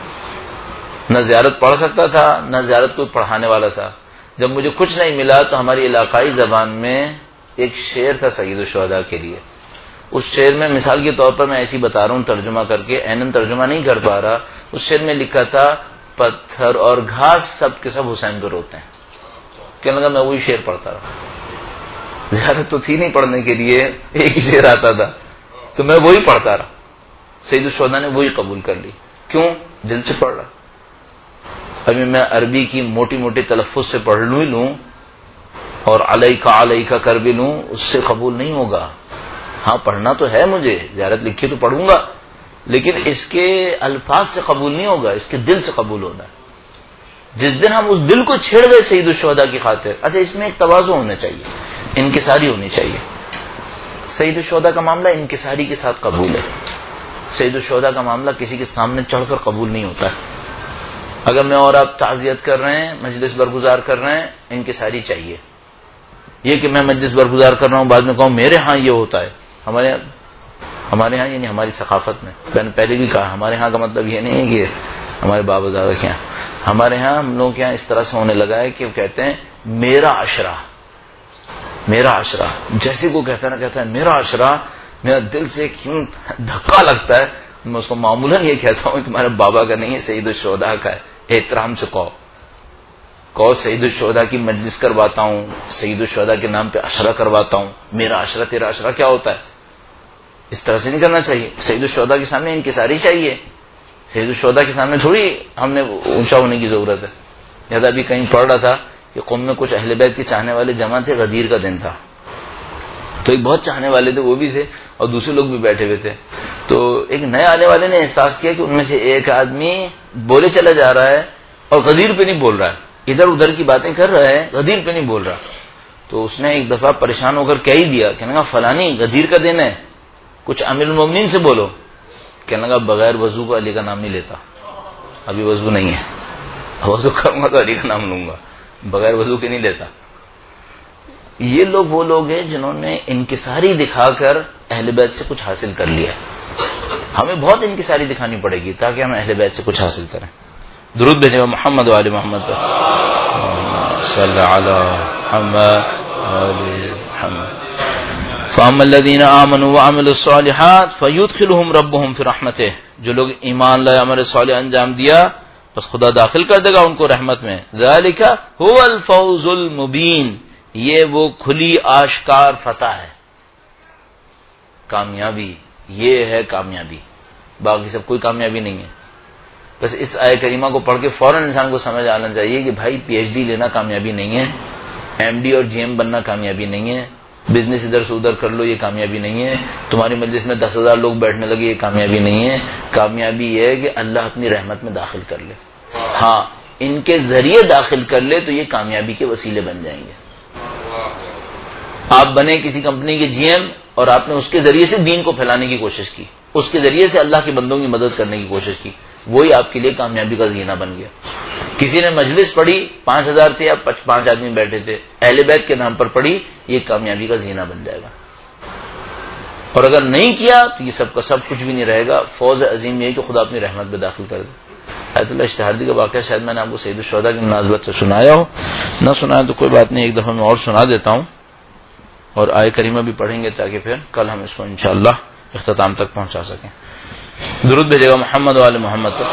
نہ زیارت پڑھ سکتا تھا نہ زیارت کو پڑھانے والا تھا. جب مجھے کچھ نہیں ملا تو ہماری علاقائی زبان میں ایک شعر تھا سید الشہداء کے لیے. اس شعر میں مثال کے طور پر میں ایسی بتا رہا ہوں ترجمہ کر کے، عیناً ترجمہ نہیں کر پا رہا. اس شعر میں لکھا تھا پتھر اور گھاس سب کے سب حسین کو روتے ہیں. کہنے لگا میں وہی شعر پڑھتا رہا. زیارت تو تھی نہیں پڑھنے کے لیے، ایک ہی شعر آتا تھا تو میں وہی پڑھتا رہا. سید الشہداء نے وہی قبول کر لی. کیوں؟ دل سے پڑھ رہا. ابھی میں عربی کی موٹی موٹی تلفظ سے پڑھ لوں لوں اور علیکہ علیکہ کر بھی لوں، اس سے قبول نہیں ہوگا. ہاں پڑھنا تو ہے مجھے، زیارت لکھی تو پڑھوں گا، لیکن اس کے الفاظ سے قبول نہیں ہوگا، اس کے دل سے قبول ہونا ہے. جس دن ہم اس دل کو چھیڑ گئے سید الشہداء کی خاطر. اچھا، اس میں ایک تواضع ہونا چاہیے، انکساری ہونی چاہیے. سید الشہداء کا معاملہ انکساری کے ساتھ قبول ہے. سید الشہداء کا معاملہ کسی کے سامنے چڑھ کر قبول نہیں ہوتا ہے. اگر میں اور آپ تعزیت کر رہے ہیں، مجلس برگزار کر رہے ہیں، انکساری چاہیے. یہ کہ میں مجلس برگزار کر رہا ہوں بعد میں کہوں میرے ہاں یہ ہوتا ہے. ہمارے ہمارے ہاں یعنی ہماری ثقافت میں، میں نے پہلے بھی کہا ہمارے ہاں کا مطلب یہ نہیں ہے کہ ہمارے بابا دادا کے یہاں. ہمارے ہاں ہم لوگ کے یہاں اس طرح سے ہونے لگا ہے کہ وہ کہتے ہیں میرا عشرہ میرا عشرہ. جیسے کو کہتا ہے نا کہتا ہے میرا عشرہ، میرا دل سے کیوں دھکا لگتا ہے. میں اس کو معمولاً یہ کہتا ہوں تمہارے بابا کا نہیں ہے، سید الشہداء کا ہے. احترام سے کہو کہو سید الشہداء کی مجلس کرواتا ہوں، سید الشہداء کے نام پہ عشرہ کرواتا ہوں. میرا عشرہ تیرا عشرہ کیا ہوتا ہے؟ اس طرح سے نہیں کرنا چاہیے. سید الشہداء کے سامنے انکساری چاہیے. سید الشہداء کے سامنے تھوڑی ہم نے اونچا ہونے کی ضرورت ہے. لہٰذا ابھی کہیں پڑھ رہا تھا کہ قوم میں کچھ اہل بیت کے چاہنے والے جمع تھے، غدیر کا دن تھا. تو ایک بہت چاہنے والے تھے وہ بھی تھے اور دوسرے لوگ بھی بیٹھے ہوئے تھے. تو ایک نئے آنے والے نے احساس کیا کہ ان میں سے ایک آدمی بولے چلا جا رہا ہے اور غدیر پہ نہیں بول رہا ہے, ادھر ادھر کی باتیں کر رہا ہے, غدیر پہ نہیں بول رہا. تو اس نے ایک دفعہ پریشان ہو کر کہہ ہی دیا, کہنے لگا فلانی غدیر کا دن ہے, کچھ امیر المومنین سے بولو. کہنے لگا بغیر وضو کو علی کا نام نہیں لیتا, ابھی وضو نہیں ہے, وضو کروں گا تو علی کا نام لوں گا, بغیر وضو کے نہیں لیتا. یہ لوگ وہ لوگ ہیں جنہوں نے انکساری دکھا کر اہل بیت سے کچھ حاصل کر لیا. ہمیں بہت انکساری دکھانی پڑے گی تاکہ ہم اہل بیت سے کچھ حاصل کریں. درود بھیجے گا محمد و آل محمد پر صلی علی محمد آل محمد. فَأَمَّا الَّذِينَ آمَنُوا وَعَمِلُوا الصَّالِحَاتِ فَيُدْخِلُهُمْ رَبُّهُمْ فِي رَحْمَتِهِ. جو لوگ ایمان لائے عمل صالح انجام دیا بس خدا داخل کر دے گا ان کو رحمت میں. ذَلِكَ هُوَ الْفَوْزُ الْمُبِينُ. یہ وہ کھلی آشکار فتح ہے, کامیابی, یہ ہے کامیابی, باقی سب کوئی کامیابی نہیں ہے. بس اس آیت کریمہ کو پڑھ کے فوراً انسان کو سمجھ آنا چاہیے کہ بھائی پی ایچ ڈی لینا کامیابی نہیں ہے, ایم ڈی اور جی ایم بننا کامیابی نہیں ہے, بزنس ادھر سے ادھر کر لو یہ کامیابی نہیں ہے, تمہاری مجلس میں دس ہزار لوگ بیٹھنے لگے یہ کامیابی نہیں ہے. کامیابی یہ ہے کہ اللہ اپنی رحمت میں داخل کر لے. ہاں ان کے ذریعے داخل کر لے تو یہ کامیابی کے وسیلے بن جائیں گے. آپ بنے کسی کمپنی کے جی ایم اور آپ نے اس کے ذریعے سے دین کو پھیلانے کی کوشش کی, اس کے ذریعے سے اللہ کے بندوں کی مدد کرنے کی کوشش کی, وہی آپ کے لیے کامیابی کا زینہ بن گیا. کسی نے مجلس پڑھی, پانچ ہزار تھے یا پانچ آدمی بیٹھے تھے, اہل بیت کے نام پر پڑھی, یہ کامیابی کا زینہ بن جائے گا. اور اگر نہیں کیا تو یہ سب کا سب کچھ بھی نہیں رہے گا. فوز عظیم یہ کہ خدا اپنی رحمت میں داخل کر دے. آیت اللہ اشتہاردی کا واقعہ شاید میں نے آپ کو سید الشہداء کی مناسبت سے سنایا ہو, نہ سنایا تو کوئی بات نہیں, ایک دفعہ میں اور سنا دیتا ہوں اور آیت کریمہ بھی پڑھیں گے تاکہ پھر کل ہم اس کو انشاءاللہ اختتام تک پہنچا سکیں. درود بھیجے گا محمد و آل محمد پر.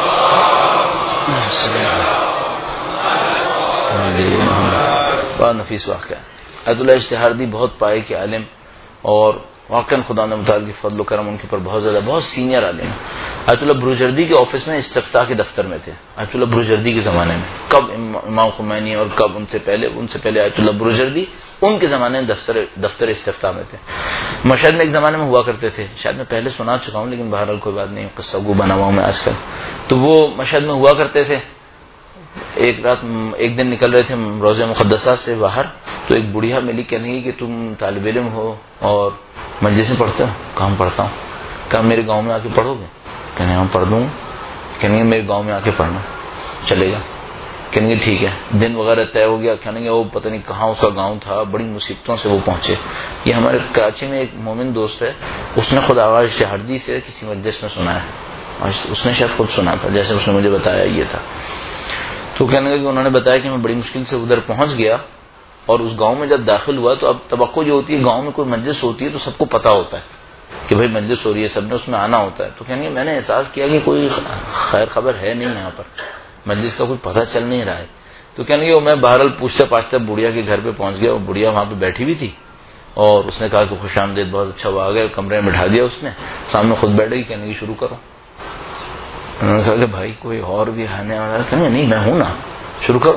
بہت نفیس واقعہ. آیت اللہ اشتہاردی بہت پائے کے عالم اور واقعاً خدا نے متعال کی فضل و کرم ان کے اوپر بہت زیادہ, بہت سینئر عالم. آیت اللہ بروجردی کے آفس میں استفتاء کے دفتر میں تھے. آیت اللہ بروجردی کے زمانے میں, کب امام خمینی اور کب ان سے پہلے ان سے پہلے آیت اللہ بروجردی ان کے زمانے میں دفتر دفتر استفتاء میں تھے. مشہد میں ایک زمانے میں ہوا کرتے تھے, شاید میں پہلے سنا چکا ہوں لیکن بہرحال کوئی بات نہیں, قصہ گو بنا ہوا ہوں میں آج کل. تو وہ مشہد میں ہوا کرتے تھے. ایک رات ایک دن نکل رہے تھے روضہ مقدسہ سے باہر, تو ایک بڑھیا ملی, کہنے لگی کہ تم طالب علم ہو اور مجلس میں پڑھتے ہو؟ کہاں پڑھتا ہوں. کہا میرے گاؤں میں آ کے پڑھو گے؟ کہنے ہم پڑھ دوں. کہنے گے میرے گاؤں میں آ کے پڑھنا. چلے گا. کہنے گے ٹھیک ہے. دن وغیرہ طے ہو گیا. کہنے گے وہ پتہ نہیں کہاں اس کا گاؤں تھا, بڑی مصیبتوں سے وہ پہنچے. یہ ہمارے کراچی میں ایک مومن دوست ہے, اس نے خود آواز اشتہاردی سے کسی مجلس میں سنا ہے, اس نے شاید خود سنا تھا جیسے اس نے مجھے بتایا یہ تھا. تو کہنے لگا کہ انہوں نے بتایا کہ میں بڑی مشکل سے ادھر پہنچ گیا اور اس گاؤں میں جب داخل ہوا تو اب توقع جو ہوتی ہے گاؤں میں کوئی مجلس ہوتی ہے تو سب کو پتا ہوتا ہے کہ بھائی مجلس ہو رہی ہے, سب نے اس میں آنا ہوتا ہے. تو کہیں گے میں نے احساس کیا کہ کوئی خیر خبر ہے نہیں یہاں پر, مجلس کا کوئی پتہ چل نہیں رہا ہے. تو کہنے گے میں بہرحال پوچھتے پاچھتے بڑھیا کے گھر پہ پہنچ گیا. اور بڑھیا وہاں پہ بیٹھی بھی تھی اور اس نے کہا کہ خوش آمدید, بہت اچھا وہ آ گیا. کمرے میں بٹھا دیا اس نے, سامنے خود بیٹھ گئی. کہنے کی شروع کرو. انہوں نے کہا کہ بھائی کوئی اور بھی آنے والا ہے؟ کہنے نہیں میں ہوں نا, شروع کرو.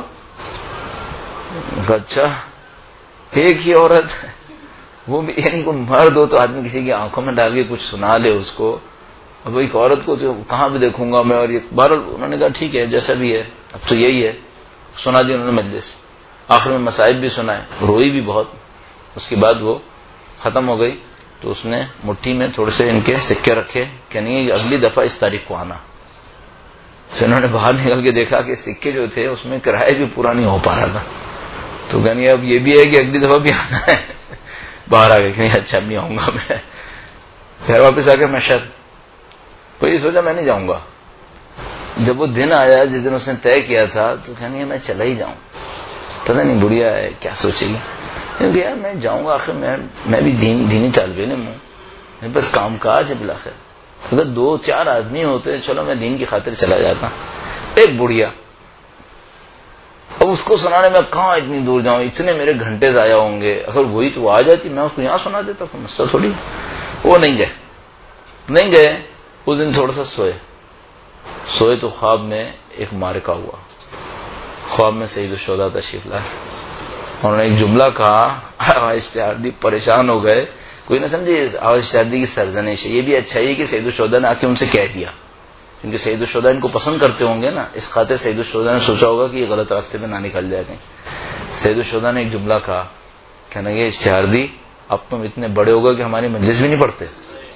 اچھا ایک ہی عورت, وہ بھی یعنی کوئی مرد ہو تو آدمی کسی کی آنکھوں میں ڈال کے کچھ سنا لے اس کو, اب ایک عورت کو تو کہاں بھی دیکھوں گا میں. اور یہ بہرحال انہوں نے کہا ٹھیک ہے جیسا بھی ہے اب تو یہی ہے. سنا دی انہوں نے مجلس, آخر میں مصائب بھی سنائے, روئی بھی بہت. اس کے بعد وہ ختم ہو گئی تو اس نے مٹھی میں تھوڑے سے ان کے سکے رکھے, کہنے کہ اگلی دفعہ اس تاریخ کو آنا. تو انہوں نے باہر نکل کے دیکھا کہ سکے جو تھے اس میں کرایہ بھی پورا نہیں ہو پا رہا تھا. تو کہنے اب یہ بھی ہے کہ اگلی دفعہ بھی آنا ہے. باہر آ گئے کہ اچھا نہیں آؤں گا میں. پھر واپس آ کے میں شاید تو یہ سوچا میں نہیں جاؤں گا. جب وہ دن آیا جس دن اس نے طے کیا تھا تو کہنے میں چلا ہی جاؤں, پتہ نہیں بڑھیا ہے کیا سوچے گی. یار میں جاؤں گا, آخر میں میں بھی دین دینی طالب علم ہوں, میرے پاس کام کاج ہے. بالآخر اگر دو چار آدمی ہوتے چلو میں دین کی خاطر چلا جاتا. ایک بڑھیا, اب اس کو سنانے میں کہاں اتنی دور جاؤں, اتنے میرے گھنٹے ضائع ہوں گے. اگر وہی تو آ جاتی میں اس کو یہاں سنا دیتا, کوئی مسئلہ تھوڑی. وہ نہیں گئے نہیں گئے اس دن تھوڑا سا سوئے سوئے تو خواب میں ایک معرکہ ہوا. خواب میں سید الشہداء تشریف لائے. انہوں نے ایک جملہ کہا, اشتہاردی پریشان ہو گئے کوئی نہ سمجھے آج شادی کی سرزنش ہے. یہ بھی اچھا ہے کہ سید الشہداء نے آ کے ان سے کہہ دیا، کیونکہ سید الشہداء ان کو پسند کرتے ہوں گے نا، اس خاطر سید الشہداء نے سوچا ہوگا کہ یہ غلط راستے پہ نہ نکل جائے گے. سید الشہداء نے ایک جملہ کہا، کہنا یہ اشتہاردی اب تم اتنے بڑے ہو گئے کہ ہماری مجلس بھی نہیں پڑھتے.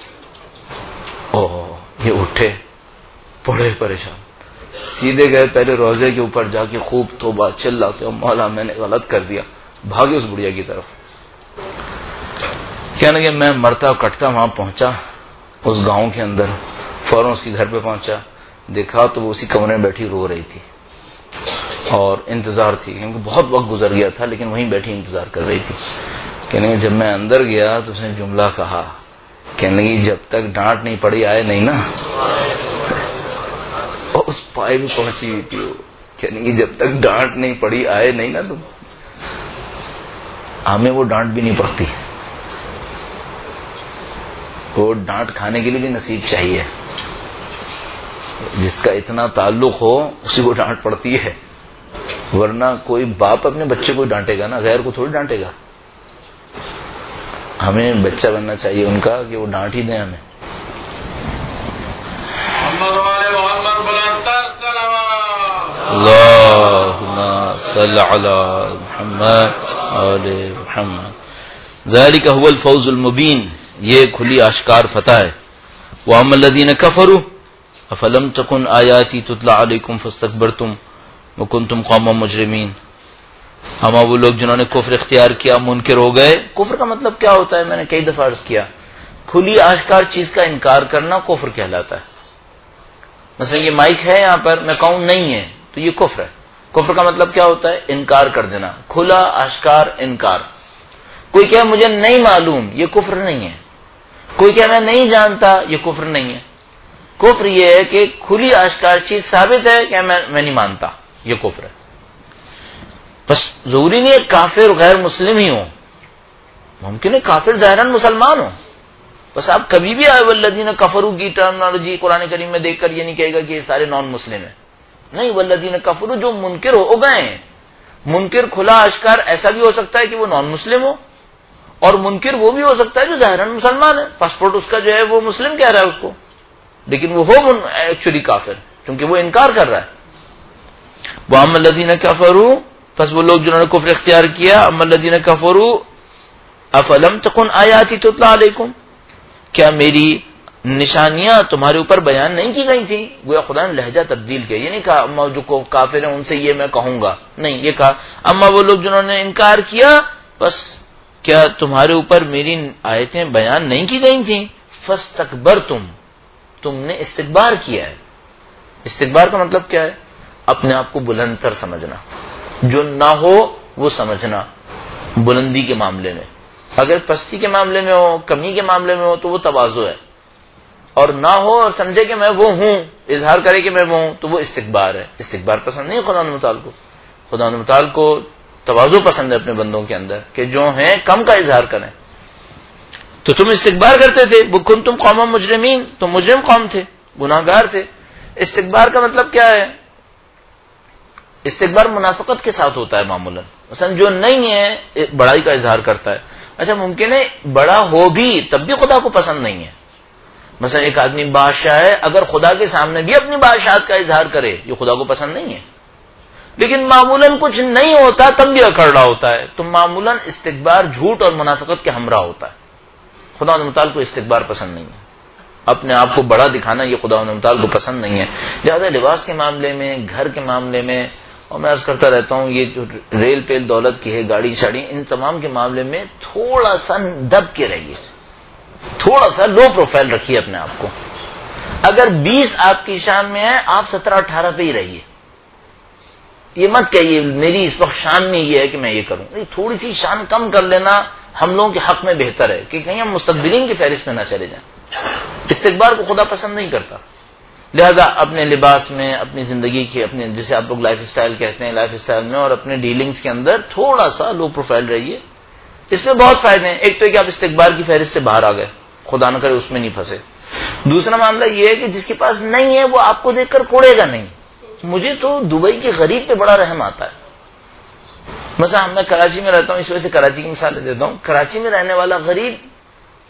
اوہ یہ اٹھے بڑے پریشان، سیدھے گئے پہلے روزے کے اوپر جا کے خوب توبہ چلا کے مولا میں نے غلط کر دیا، بھاگے اس بڑھیا کی طرف. کہنے کہ میں مرتا کٹتا وہاں پہنچا اس گاؤں کے اندر، فوراً اس کے گھر پہ پہنچا، دیکھا تو وہ اسی کمرے میں بیٹھی رو رہی تھی اور انتظار تھی، کیونکہ بہت وقت گزر گیا تھا لیکن وہیں بیٹھی انتظار کر رہی تھی. کہنے کہ جب میں اندر گیا تو اس نے جملہ کہا، کہنے کی جب تک ڈانٹ نہیں پڑی آئے نہیں نا. اور اس پائے بھی پہنچی ہوئی تھی وہ، کہنے کی جب تک ڈانٹ نہیں پڑی آئے نہیں نا تم. ہمیں وہ ڈانٹ بھی نہیں پڑتی، وہ ڈانٹ کھانے کے لیے بھی نصیب چاہیے. جس کا اتنا تعلق ہو اسی کو ڈانٹ پڑتی ہے، ورنہ کوئی باپ اپنے بچے کو ڈانٹے گا نا، غیر کو تھوڑی ڈانٹے گا. ہمیں بچہ بننا چاہیے ان کا کہ وہ ڈانٹ ہی دیں ہمیں. اللہم صل علی محمد آل محمد. ذالک هو الفوز المبین، یہ کھلی آشکار فتح ہے. وَأَمَّا الَّذِينَ كَفَرُوا أَفَلَمْ تَكُنْ آيَاتِي تُتْلَى عَلَيْكُمْ فَاسْتَكْبَرْتُمْ وَكُنْتُمْ قَوْمًا مُجْرِمِينَ. اما وہ لوگ جنہوں نے کفر اختیار کیا منکر ہو گئے. کفر کا مطلب کیا ہوتا ہے؟ میں نے کئی دفعہ عرض کیا، کھلی آشکار چیز کا انکار کرنا کفر کہلاتا ہے. مثلا یہ مائک ہے یہاں پر، میں کہوں نہیں ہے تو یہ کفر ہے. کفر کا مطلب کیا ہوتا ہے؟ انکار کر دینا، کھلا آشکار انکار. کوئی کہ مجھے نہیں معلوم، یہ کفر نہیں ہے. کوئی کہ میں نہیں جانتا، یہ کفر نہیں ہے. کفر یہ ہے کہ کھلی آشکار چیز ثابت ہے کہ میں میں نہیں مانتا، یہ کفر ہے. بس ضروری نہیں ہے کافر غیر مسلم ہی ہو، ممکن ہے کافر ظاہراً مسلمان ہو. بس آپ کبھی بھی آئے والذین کفروا کی ٹرمنالوجی قرآن کریم میں دیکھ کر یہ نہیں کہے گا کہ یہ سارے نان مسلم ہیں. نہیں، والذین کفروا جو منکر ہو گئے ہیں. منکر کھلا آشکار ایسا بھی ہو سکتا ہے کہ وہ نان مسلم ہو، اور منکر وہ بھی ہو سکتا ہے جو ظاہراً مسلمان ہے، پاسپورٹ اس کا جو ہے وہ مسلم کہہ رہا ہے اس کو، لیکن وہ ہو ایکچولی کافر کیونکہ وہ انکار کر رہا ہے. وَأَمَّا الَّذِينَ كَفَرُوا، پس وہ لوگ جنہوں نے کفر اختیار کیا. اَمَّا الَّذِينَ كَفَرُوا أَفَلَمْ تَكُنْ آيَاتِي تُتْلَى عَلَيْكُمْ، کیا میری نشانیاں تمہارے اوپر بیان نہیں کی گئی تھیں؟ گویا خدا نے لہجہ تبدیل کیا. یہ نہیں کہا اما جو کافر ہیں ان سے یہ میں کہوں گا، نہیں، یہ کہا اما وہ لوگ جنہوں نے انکار کیا، بس کیا تمہارے اوپر میری آیتیں بیان نہیں کی گئی تھیں؟ فاستکبرتم، تم نے استکبار کیا ہے. استکبار کا مطلب کیا ہے؟ اپنے آپ کو بلند تر سمجھنا، جو نہ ہو وہ سمجھنا. بلندی کے معاملے میں، اگر پستی کے معاملے میں ہو، کمی کے معاملے میں ہو تو وہ تواضع ہے، اور نہ ہو اور سمجھے کہ میں وہ ہوں، اظہار کرے کہ میں وہ ہوں، تو وہ استکبار ہے. استکبار پسند نہیں خدا متعال کو. خدا متعال کو تواضع پسند ہے اپنے بندوں کے اندر کہ جو ہیں کم کا اظہار کریں. تو تم استکبار کرتے تھے. وَكُنْتُمْ قَوْمًا مُجْرِمِينَ، تم مجرم قوم تھے، گناہ گار تھے. استکبار کا مطلب کیا ہے؟ استکبار منافقت کے ساتھ ہوتا ہے معمولاً. مثلا جو نہیں ہے بڑائی کا اظہار کرتا ہے. اچھا ممکن ہے بڑا ہو بھی تب بھی خدا کو پسند نہیں ہے. مثلا ایک آدمی بادشاہ ہے، اگر خدا کے سامنے بھی اپنی بادشاہت کا اظہار کرے یہ خدا کو پسند نہیں ہے. لیکن معمولاً کچھ نہیں ہوتا تب بھی اکڑ رہا ہوتا ہے، تو معمولاً استکبار جھوٹ اور منافقت کے ہمراہ ہوتا ہے. خدا متعال کو استکبار پسند نہیں ہے. اپنے آپ کو بڑا دکھانا یہ خدا متعال کو پسند نہیں ہے. لہذا لباس کے معاملے میں، گھر کے معاملے میں، اور میں عرض کرتا رہتا ہوں یہ جو ریل پیل دولت کی ہے، گاڑی شاڑی، ان تمام کے معاملے میں تھوڑا سا دب کے رہیے، تھوڑا سا لو پروفائل رکھیے اپنے آپ کو. اگر بیس آپ کی شان میں ہے، آپ سترہ اٹھارہ پہ ہی رہیے. یہ مت کہیے میری اس وقت شان میں یہ ہے کہ میں یہ کروں. تھوڑی سی شان کم کر لینا ہم لوگوں کے حق میں بہتر ہے کہ کہیں ہم مستقبلین کی فہرست میں نہ چلے جائیں. استکبار کو خدا پسند نہیں کرتا. لہذا اپنے لباس میں، اپنی زندگی کے، اپنے جسے آپ لوگ لائف سٹائل کہتے ہیں، لائف سٹائل میں اور اپنے ڈیلنگز کے اندر تھوڑا سا لو پروفائل رہیے. اس میں بہت فائدے ہیں. ایک تو ہے کہ آپ استکبار کی فہرست سے باہر آ گئے، خدا نہ کرے اس میں نہیں پھنسے. دوسرا معاملہ یہ ہے کہ جس کے پاس نہیں ہے وہ آپ کو دیکھ کر کوڑے گا نہیں. مجھے تو دبئی کے غریب پہ بڑا رحم آتا ہے. مثلا میں کراچی میں رہتا ہوں، اس وجہ سے کراچی کی مثال دیتا ہوں. کراچی میں رہنے والا غریب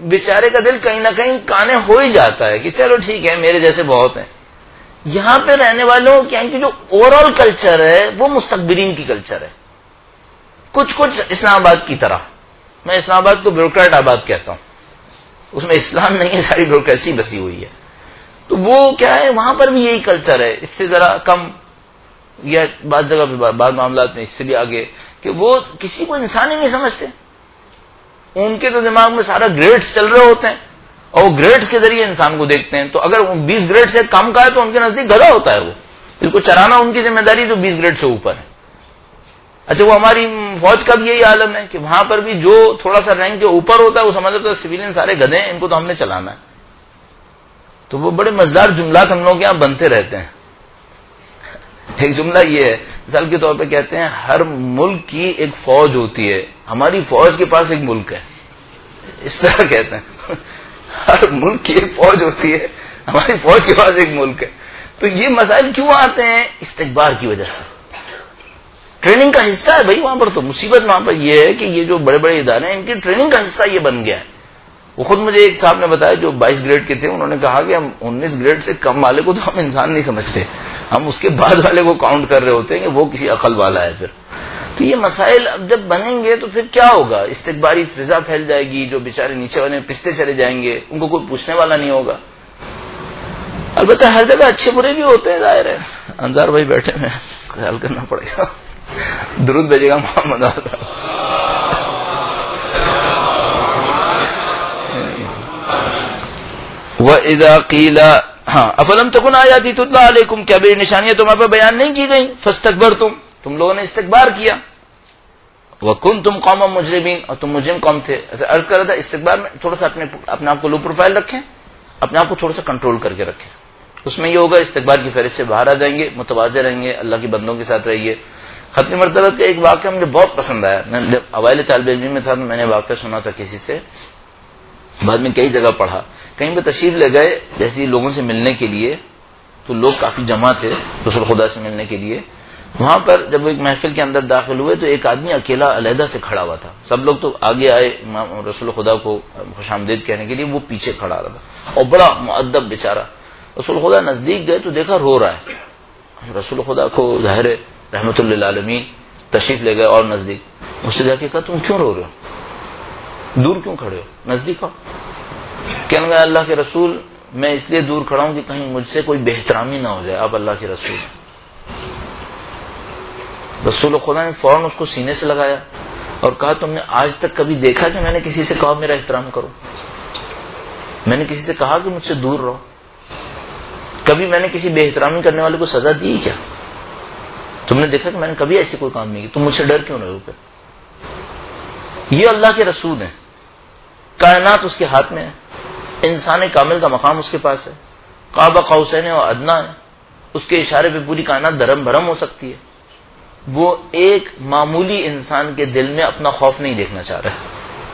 بیچارے کا دل کہیں نہ کہیں کانے ہو ہی جاتا ہے کہ چلو ٹھیک ہے میرے جیسے بہت ہیں. یہاں پہ رہنے والوں کیا کہ جو اوور آل کلچر ہے وہ مستکبرین کی کلچر ہے, کچھ کچھ اسلام آباد کی طرح. میں اسلام آباد کو بیوروکریٹ آباد کہتا ہوں, اس میں اسلام نہیں ہے, ساری بیوروکریسی بسی ہوئی ہے. تو وہ کیا ہے وہاں پر بھی یہی کلچر ہے, اس سے ذرا کم یا بعض جگہ پہ بعض معاملات میں اس سے بھی آگے کہ وہ کسی کو انسان ہی نہیں سمجھتے. ان کے تو دماغ میں سارا گریڈس چل رہے ہوتے ہیں اور وہ گریڈس کے ذریعے انسان کو دیکھتے ہیں. تو اگر بیس گریڈ سے کم کا ہے تو ان کے نزدیک گدھا ہوتا ہے, وہ اس کو چرانا ان کی ذمہ داری جو بیس گریڈ سے اوپر ہے. اچھا وہ ہماری فوج کا بھی یہی عالم ہے کہ وہاں پر بھی جو تھوڑا سا رینک کے اوپر ہوتا ہے وہ سمجھتا ہے سویلین سارے گدھے ہیں, ان کو تو ہم نے چلانا ہے. تو وہ بڑے مزیدار جملات ہم لوگ یہاں بنتے رہتے ہیں. ایک جملہ یہ ہے, مثال کے طور پہ کہتے ہیں ہر ملک کی ایک فوج ہوتی ہے, ہماری فوج کے پاس ایک ملک ہے, اس طرح کہتے ہیں. ہر ملک کی ایک فوج ہوتی ہے, ہماری فوج کے پاس ایک ملک ہے. تو یہ مسائل کیوں آتے ہیں؟ استکبار کی وجہ سے. ٹریننگ کا حصہ ہے بھائی وہاں پر. تو مصیبت وہاں پر یہ ہے کہ یہ جو بڑے بڑے ادارے ہیں ان کی ٹریننگ کا حصہ یہ بن گیا ہے. وہ خود مجھے ایک صاحب نے بتایا جو بائیس گریڈ کے تھے, انہوں نے کہا کہ ہم انیس گریڈ سے کم والے کو تو ہم انسان نہیں سمجھتے, ہم اس کے بعد والے کو کاؤنٹ کر رہے ہوتے ہیں کہ وہ کسی عقل والا ہے. پھر تو یہ مسائل اب جب بنیں گے تو پھر کیا ہوگا؟ استکباری فضا پھیل جائے گی, جو بیچارے نیچے والے پستے چلے جائیں گے, ان کو کوئی پوچھنے والا نہیں ہوگا. البتہ ہر جگہ اچھے برے بھی ہوتے ہیں, ظاہر ہے. انصار بھائی بیٹھے ہیں, خیال کرنا پڑے گا. درود بھیجے گا محمد. وَإِذَا قِيلَ ہاں افلم تکن آیاتی تتلی علیکم, کیا میری نشانیاں تمہارے پر بیان نہیں کی گئیں؟ فاستکبرتم, تم لوگوں نے استکبار کیا. وکنتم قوما مجرمین, اور تم مجرم قوم تھے. ایسا عرض کر رہا تھا استکبار میں تھوڑا سا اپنے اپنے آپ کو لو پروفائل رکھیں, اپنے آپ کو تھوڑا سا کنٹرول کر کے رکھیں. اس میں یہ ہوگا استکبار کی فہرست سے باہر آ جائیں گے, متواضع رہیں گے, اللہ کے بندوں کے ساتھ رہیے. ختم مرتبہ کا ایک واقعہ مجھے بہت پسند آیا. میں جب اوائل طالب علم میں تھا تو میں نے واقعہ سنا تھا کسی سے, بعد میں کئی جگہ پڑھا. کہیں پہ تشریف لے گئے جیسے لوگوں سے ملنے کے لیے, تو لوگ کافی جمع تھے رسول خدا سے ملنے کے لیے. وہاں پر جب وہ ایک محفل کے اندر داخل ہوئے تو ایک آدمی اکیلا علیحدہ سے کھڑا ہوا تھا. سب لوگ تو آگے آئے رسول خدا کو خوش آمدید کہنے کے لیے, وہ پیچھے کھڑا رہا تھا اور بڑا مؤدب بیچارہ. رسول خدا نزدیک گئے تو دیکھا رو رہا ہے. رسول خدا کو ظاہر رحمت اللہ عالمین تشریف لے گئے اور نزدیک. مجھ سے جا کے کہا تم کیوں رو رہے ہو, دور کیوں کھڑے ہو, نزدیک آؤ. کہنے لگا اللہ کے رسول میں اس لیے دور کھڑا ہوں کہ کہیں مجھ سے کوئی بے احترامی نہ ہو جائے, آپ اللہ کے رسول. رسول خدا نے فوراً اس کو سینے سے لگایا اور کہا تم نے آج تک کبھی دیکھا کہ میں نے کسی سے کہا میرا احترام کرو؟ میں نے کسی سے کہا کہ مجھ سے دور رہو؟ کبھی میں نے کسی بے احترامی کرنے والے کو سزا دی کیا؟ تم نے دیکھا کہ میں نے کبھی ایسی کوئی کام نہیں کی, تم مجھ سے ڈر کیوں رہے ہو؟ پھر یہ اللہ کے رسول ہیں, کائنات اس کے ہاتھ میں ہے, انسان کامل کا مقام اس کے پاس ہے, قاب قوسین و ادنا ہے, اس کے اشارے پہ پوری کائنات دھرم بھرم ہو سکتی ہے. وہ ایک معمولی انسان کے دل میں اپنا خوف نہیں دیکھنا چاہ رہے.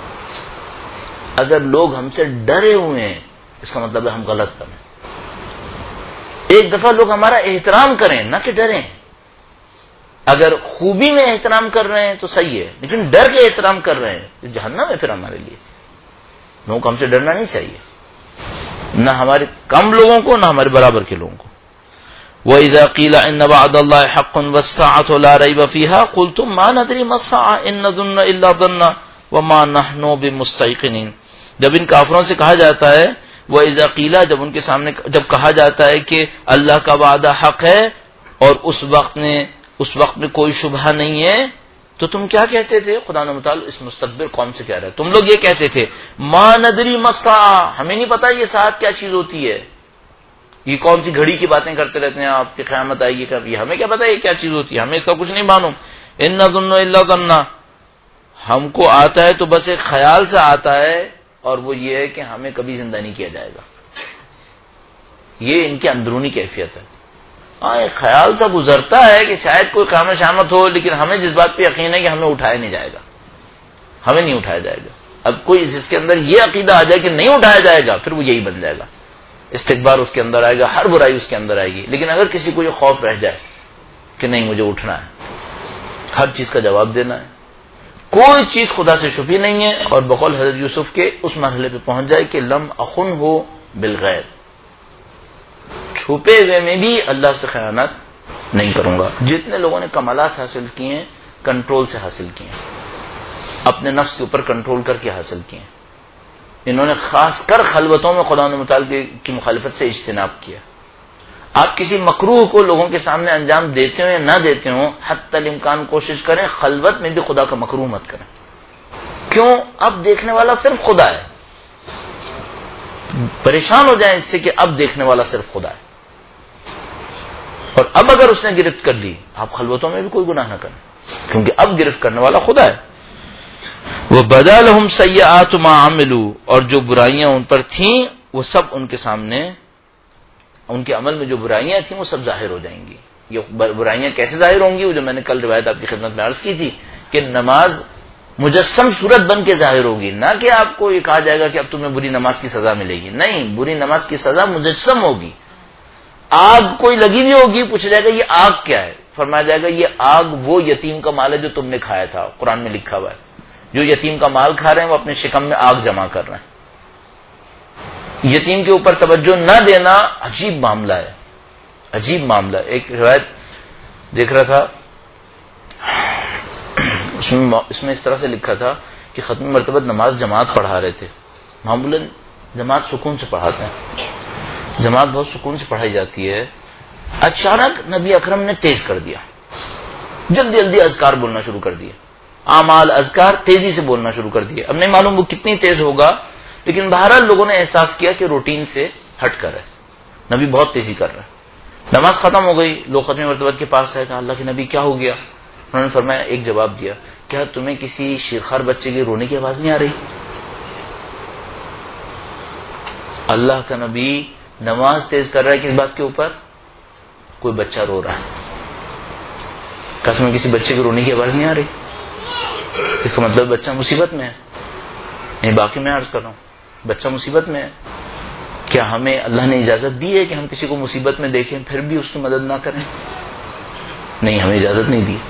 اگر لوگ ہم سے ڈرے ہوئے ہیں اس کا مطلب ہے ہم غلط کریں. ایک دفعہ لوگ ہمارا احترام کریں, نہ کہ ڈریں. اگر خوبی میں احترام کر رہے ہیں تو صحیح ہے, لیکن ڈر کے احترام کر رہے ہیں تو جہنم ہے پھر ہمارے لیے. لوگوں کو ہم سے ڈرنا نہیں چاہیے, نہ ہمارے کم لوگوں کو نہ ہمارے برابر کے لوگوں کو. وَإِذَا قِيلَ إِنَّ وَعْدَ اللَّهِ حَقٌّ وَالسَّاعَةُ لَا رَيْبَ فِيهَا قُلْتُمْ مَا نَدْرِي مَا السَّاعَةُ إِنْ نَظُنُّ إِلَّا ظَنًّا وَمَا نَحْنُ بِمُسْتَيْقِنِينَ. جب ان کافروں سے کہا جاتا ہے وَإِذَا قِيلَ, جب ان کے سامنے جب کہا جاتا ہے کہ اللہ کا وعدہ حق ہے اور اس وقت نے اس وقت میں کوئی شبہ نہیں ہے, تو تم کیا کہتے تھے؟ خدا نے متعال اس مستقبل قوم سے کہہ رہا ہے, تم لوگ یہ کہتے تھے ما ندری ما الساعہ, ہمیں نہیں پتا یہ ساعت کیا چیز ہوتی ہے. یہ کون سی گھڑی کی باتیں کرتے رہتے ہیں آپ کی قیامت آئے گی کبھی, ہمیں کیا پتا یہ کیا چیز ہوتی ہے, ہمیں اس کا کچھ نہیں معلوم. ان نظن الا ظنا, ہم کو آتا ہے تو بس ایک خیال سے آتا ہے, اور وہ یہ ہے کہ ہمیں کبھی زندہ نہیں کیا جائے گا. یہ ان کی اندرونی کیفیت ہے. ہاں ایک خیال سا گزرتا ہے کہ شاید کوئی قیامت شامت ہو, لیکن ہمیں جس بات پہ یقین ہے کہ ہمیں اٹھایا نہیں جائے گا, ہمیں نہیں اٹھایا جائے گا. اب کوئی جس کے اندر یہ عقیدہ آ جائے کہ نہیں اٹھایا جائے گا, پھر وہ یہی بن جائے گا. استکبار اس کے اندر آئے گا, ہر برائی اس کے اندر آئے گی. لیکن اگر کسی کو یہ خوف رہ جائے کہ نہیں مجھے اٹھنا ہے, ہر چیز کا جواب دینا ہے, کوئی چیز خدا سے چھپی نہیں ہے، اور بقول حضرت یوسف کے اس مرحلے پہ پہنچ جائے کہ لم اخن ہو بالغیب، چھپے ہوئے میں بھی اللہ سے خیانت نہیں کروں گا۔ جتنے لوگوں نے کمالات حاصل کیے ہیں کنٹرول سے حاصل کیے ہیں، اپنے نفس کے اوپر کنٹرول کر کے حاصل کیے ہیں، انہوں نے خاص کر خلوتوں میں خدا متعالی کی مخالفت سے اجتناب کیا۔ آپ کسی مکروہ کو لوگوں کے سامنے انجام دیتے ہوں یا نہ دیتے ہوں، حتی الامکان کوشش کریں خلوت میں بھی خدا کا مکروہ مت کریں۔ کیوں؟ اب دیکھنے والا صرف خدا ہے، پریشان ہو جائیں اس سے کہ اب دیکھنے والا صرف خدا ہے، اور اب اگر اس نے گرفت کر لی، آپ خلوتوں میں بھی کوئی گناہ نہ کریں، کیونکہ اب گرفت کرنے والا خدا ہے۔ وَبَدَا لَهُمْ سَيِّئَاتُ مَا عَمِلُوا، اور جو برائیاں ان پر تھیں وہ سب ان کے سامنے، ان کے عمل میں جو برائیاں تھیں وہ سب ظاہر ہو جائیں گی۔ یہ برائیاں کیسے ظاہر ہوں گی؟ وہ جو میں نے کل روایت آپ کی خدمت میں عرض کی تھی کہ نماز مجسم صورت بن کے ظاہر ہوگی، نہ کہ آپ کو یہ کہا جائے گا کہ اب تمہیں بری نماز کی سزا ملے گی، نہیں، بری نماز کی سزا مجسم ہوگی۔ آگ کوئی لگی ہوئی ہوگی، پوچھا جائے گا یہ آگ کیا ہے؟ فرمایا جائے گا یہ آگ وہ یتیم کا مال ہے جو تم نے کھایا تھا، قرآن میں لکھا ہوا ہے، جو یتیم کا مال کھا رہے ہیں وہ اپنے شکم میں آگ جمع کر رہے ہیں۔ یتیم کے اوپر توجہ نہ دینا عجیب معاملہ ہے، عجیب معاملہ۔ ایک روایت دیکھ رہا تھا، اس میں اس میں اس طرح سے لکھا تھا کہ ختم مرتبہ نماز جماعت پڑھا رہے تھے، معمولاً جماعت سکون سے پڑھاتے ہیں، جماعت بہت سکون سے پڑھائی جاتی ہے، اچانک نبی اکرم نے تیز کر دیا، جلدی جلدی اذکار بولنا شروع کر دیا، اعمال اذکار تیزی سے بولنا شروع کر دیا۔ اب نہیں معلوم وہ کتنی تیز ہوگا، لیکن بہرحال لوگوں نے احساس کیا کہ روٹین سے ہٹ کر ہے، نبی بہت تیزی کر رہا ہے۔ نماز ختم ہو گئی، لوگ ختم مرتبہ کے پاس آئے، کہا اللہ کے نبی کیا ہو گیا؟ انہوں نے فرمایا، ایک جواب دیا، کیا تمہیں کسی شیرخوار بچے کی رونے کی آواز نہیں آ رہی؟ اللہ کا نبی نماز تیز کر رہا ہے کس بات کے اوپر؟ کوئی بچہ رو رہا ہے، کیا تمہیں کسی بچے کی رونے کی آواز نہیں آ رہی؟ اس کا مطلب بچہ مصیبت میں ہے، یعنی باقی میں عرض کر رہا ہوں بچہ مصیبت میں ہے۔ کیا ہمیں اللہ نے اجازت دی ہے کہ ہم کسی کو مصیبت میں دیکھیں پھر بھی اس کی مدد نہ کریں؟ نہیں، ہمیں اجازت نہیں دی۔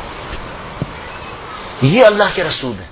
یہ اللہ کے رسول ہیں،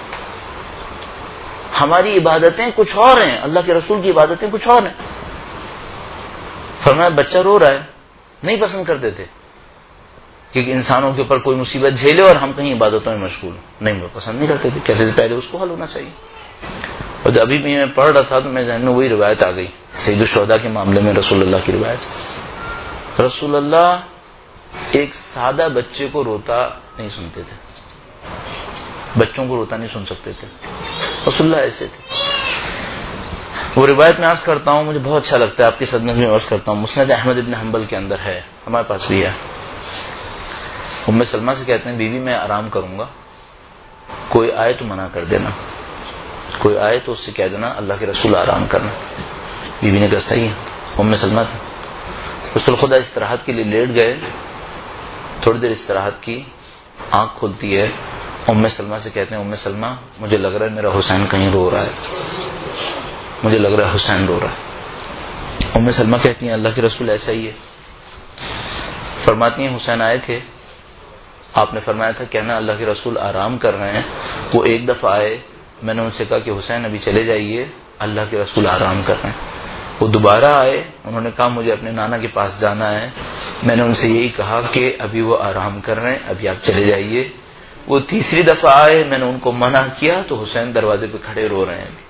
ہماری عبادتیں کچھ اور ہیں، اللہ کے رسول کی عبادتیں کچھ اور ہیں۔ فرمایا بچہ رو رہا ہے، نہیں پسند کرتے تھے کہ انسانوں کے اوپر کوئی مصیبت جھیلے اور ہم کہیں عبادتوں میں مشغول ہوں، نہیں، وہ پسند نہیں کرتے تھے، کہتے تھے پہلے اس کو حل ہونا چاہیے۔ اور جب ابھی بھی میں پڑھ رہا تھا تو میرے ذہن میں وہی روایت آ گئی، سید الشہداء کے معاملے میں رسول اللہ کی روایت۔ رسول اللہ ایک سادہ بچے کو روتا نہیں سنتے تھے، بچوں کو روتا نہیں سن سکتے تھے، رسول اللہ ایسے تھے۔ وہ روایت میں عرض کرتا ہوں، مجھے بہت اچھا لگتا ہے، آپ کی خدمت میں عرض کرتا ہوں، مسند احمد ابن حنبل کے اندر ہے، ہمارے پاس بھی ہے۔ ام سلمہ سے کہتے ہیں، بیوی میں آرام کروں گا، کوئی آئے تو منع کر دینا، کوئی آئے تو اس سے کہہ دینا اللہ کے رسول آرام کرنا۔ بیوی نے کہا صحیح ہے۔ ام سلمہ تھا، رسول خدا استراحت کے لیے لیٹ گئے، تھوڑی دیر استراحت کی، آنکھ کھلتی ہے، ام سلمہ سے کہتے ہیں، ام سلمہ مجھے لگ رہا ہے میرا حسین کہیں رو رہا ہے، مجھے لگ رہا ہے حسین رو رہا ہے۔ ام سلمہ کہتی ہیں اللہ کے رسول ایسا ہی ہے۔ فرماتی ہیں حسین آئے تھے، آپ نے فرمایا تھا کہنا اللہ کے رسول آرام کر رہے ہیں، وہ ایک دفعہ آئے، میں نے ان سے کہا کہ حسین ابھی چلے جائیے، اللہ کے رسول آرام کر رہے ہیں۔ وہ دوبارہ آئے، انہوں نے کہا مجھے اپنے نانا کے پاس جانا ہے، میں نے ان سے یہی کہا کہ ابھی وہ آرام کر رہے ہیں، ابھی آپ چلے جائیے۔ وہ تیسری دفعہ آئے، میں نے ان کو منع کیا تو حسین دروازے پہ کھڑے رو رہے ہیں۔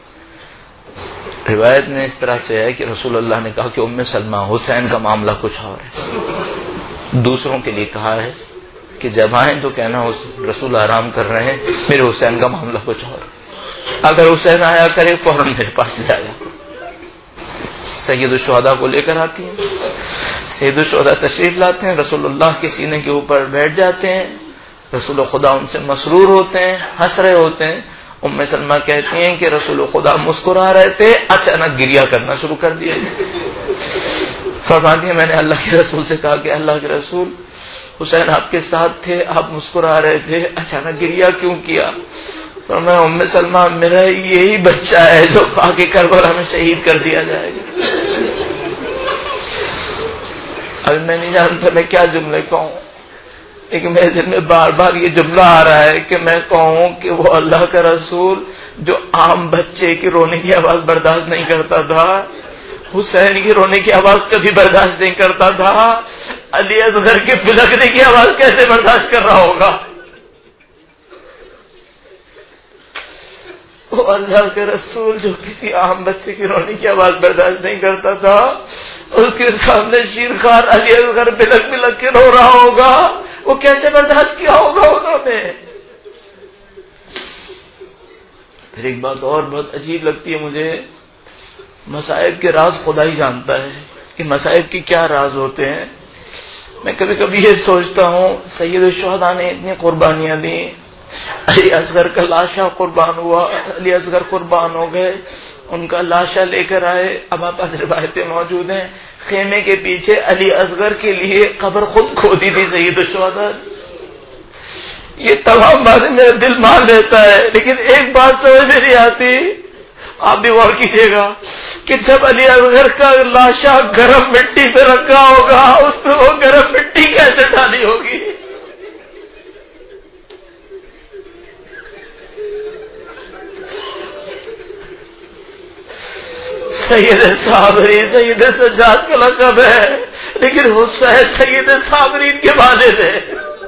روایت میں اس طرح سے ہے کہ رسول اللہ نے کہا کہ ام سلمہ حسین کا معاملہ کچھ اور ہے، دوسروں کے لیے کہا ہے کہ جب آئیں تو کہنا رسول آرام کر رہے ہیں، میرے حسین کا معاملہ کچھ اور، اگر حسین آیا کرے فوراً میرے پاس لے آیا۔ سید الشہداء کو لے کر آتی ہیں، سید الشہداء تشریف لاتے ہیں، رسول اللہ کے سینے کے اوپر بیٹھ جاتے ہیں، رسول خدا ان سے مسرور ہوتے ہیں، ہنس رہے ہوتے ہیں۔ ام سلمہ کہتی ہیں کہ رسول خدا مسکرا رہے تھے، اچانک گریا کرنا شروع کر دیا۔ فرماتی ہیں میں نے اللہ کے رسول سے کہا کہ اللہ کے رسول حسین آپ کے ساتھ تھے، آپ مسکرا رہے تھے، اچانک گریا کیوں کیا؟ فرمایا ام سلمہ میرا یہی بچہ ہے جو پا کے کربلا میں شہید کر دیا جائے گا۔ ابھی میں نہیں جانتا میں کیا جملے کہوں، لیکن میرے دل میں بار بار یہ جملہ آ رہا ہے کہ میں کہوں کہ وہ اللہ کا رسول جو عام بچے کی رونے کی آواز برداشت نہیں کرتا تھا، حسین کی رونے کی آواز کبھی برداشت نہیں کرتا تھا، علی اصغر کے بلکنے کی آواز کیسے برداشت کر رہا ہوگا؟ وہ اللہ کے رسول جو کسی عام بچے کی رونے کی آواز برداشت نہیں کرتا تھا، اس کے سامنے شیرخوار علی اصغر بلک بلک کے رو رہا ہوگا، وہ کیسے برداشت کیا ہوگا انہوں نے؟ پھر ایک بات اور بہت عجیب لگتی ہے مجھے، مصائب کے راز خدا ہی جانتا ہے کہ مصائب کے کیا راز ہوتے ہیں۔ میں کبھی کبھی یہ سوچتا ہوں سید الشہداء نے اتنی قربانیاں دی، علی اصغر کا لاشا قربان ہوا، علی اصغر قربان ہو گئے، ان کا لاشا لے کر آئے، اب آپ پاس روایتیں موجود ہیں، خیمے کے پیچھے علی اصغر کے لیے قبر خود کھودی تھی سید الشہداء۔ یہ تمام باتیں میرا دل مان لیتا ہے، لیکن ایک بات سمجھ میں نہیں آتی، آپ بھی غور کیجیے گا کہ جب علی اصغر کا لاشا گرم مٹی پہ رکھا ہوگا، اس پہ وہ گرم مٹی کیسے ڈالی ہوگی؟ سید صابری سید سجاد کا لقب ہے، لیکن حسین سید صابرین کے والد ہے۔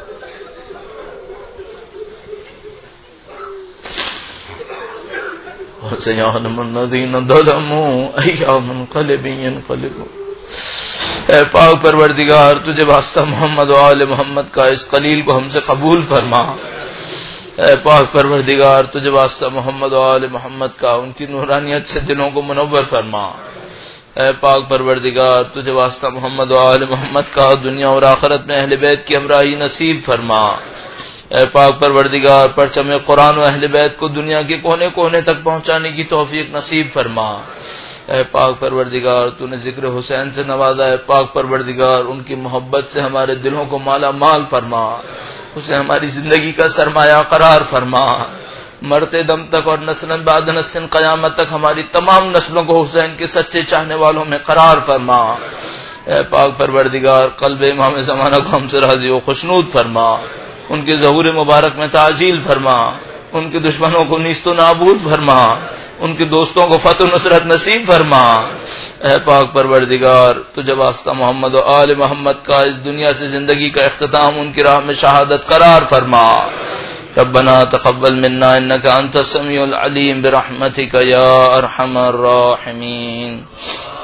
وسيعلم الذين ظلموا أي منقلب ينقلبون۔ اے پاک پروردگار تجھے واسطہ محمد و آل محمد کا اس قلیل کو ہم سے قبول فرما۔ اے پاک پروردگار تجھے واسطہ محمد و آل محمد کا ان کی نورانیت سے دلوں کو منور فرما۔ اے پاک پروردگار تجھے واسطہ محمد و آل محمد کا دنیا اور آخرت میں اہل بیت کی ہمراہی نصیب فرما۔ اے پاک پروردگار پرچم قرآن و اہل بیت کو دنیا کے کونے کونے تک پہنچانے کی توفیق نصیب فرما۔ اے پاک پروردگار تو نے ذکر حسین سے نوازا ہے، پاک پروردگار ان کی محبت سے ہمارے دلوں کو مالا مال فرما، اسے ہماری زندگی کا سرمایہ قرار فرما، مرتے دم تک اور نسل بعد نسل قیامت تک ہماری تمام نسلوں کو حسین کے سچے چاہنے والوں میں قرار فرما۔ اے پاک پروردگار قلب امام زمانہ کو ہم سے راضی و خوشنود فرما، ان کے ظہور مبارک میں تعجیل فرما، ان کے دشمنوں کو نیست و نابود فرما، ان کے دوستوں کو فتح و نصرت نصیب فرما۔ اے پاک پروردگار تجھے واسطہ محمد و آل محمد کا اس دنیا سے زندگی کا اختتام ان کی راہ میں شہادت قرار فرما۔ ربنا تقبل منا انك انت السميع العليم برحمتك يا ارحم الراحمين۔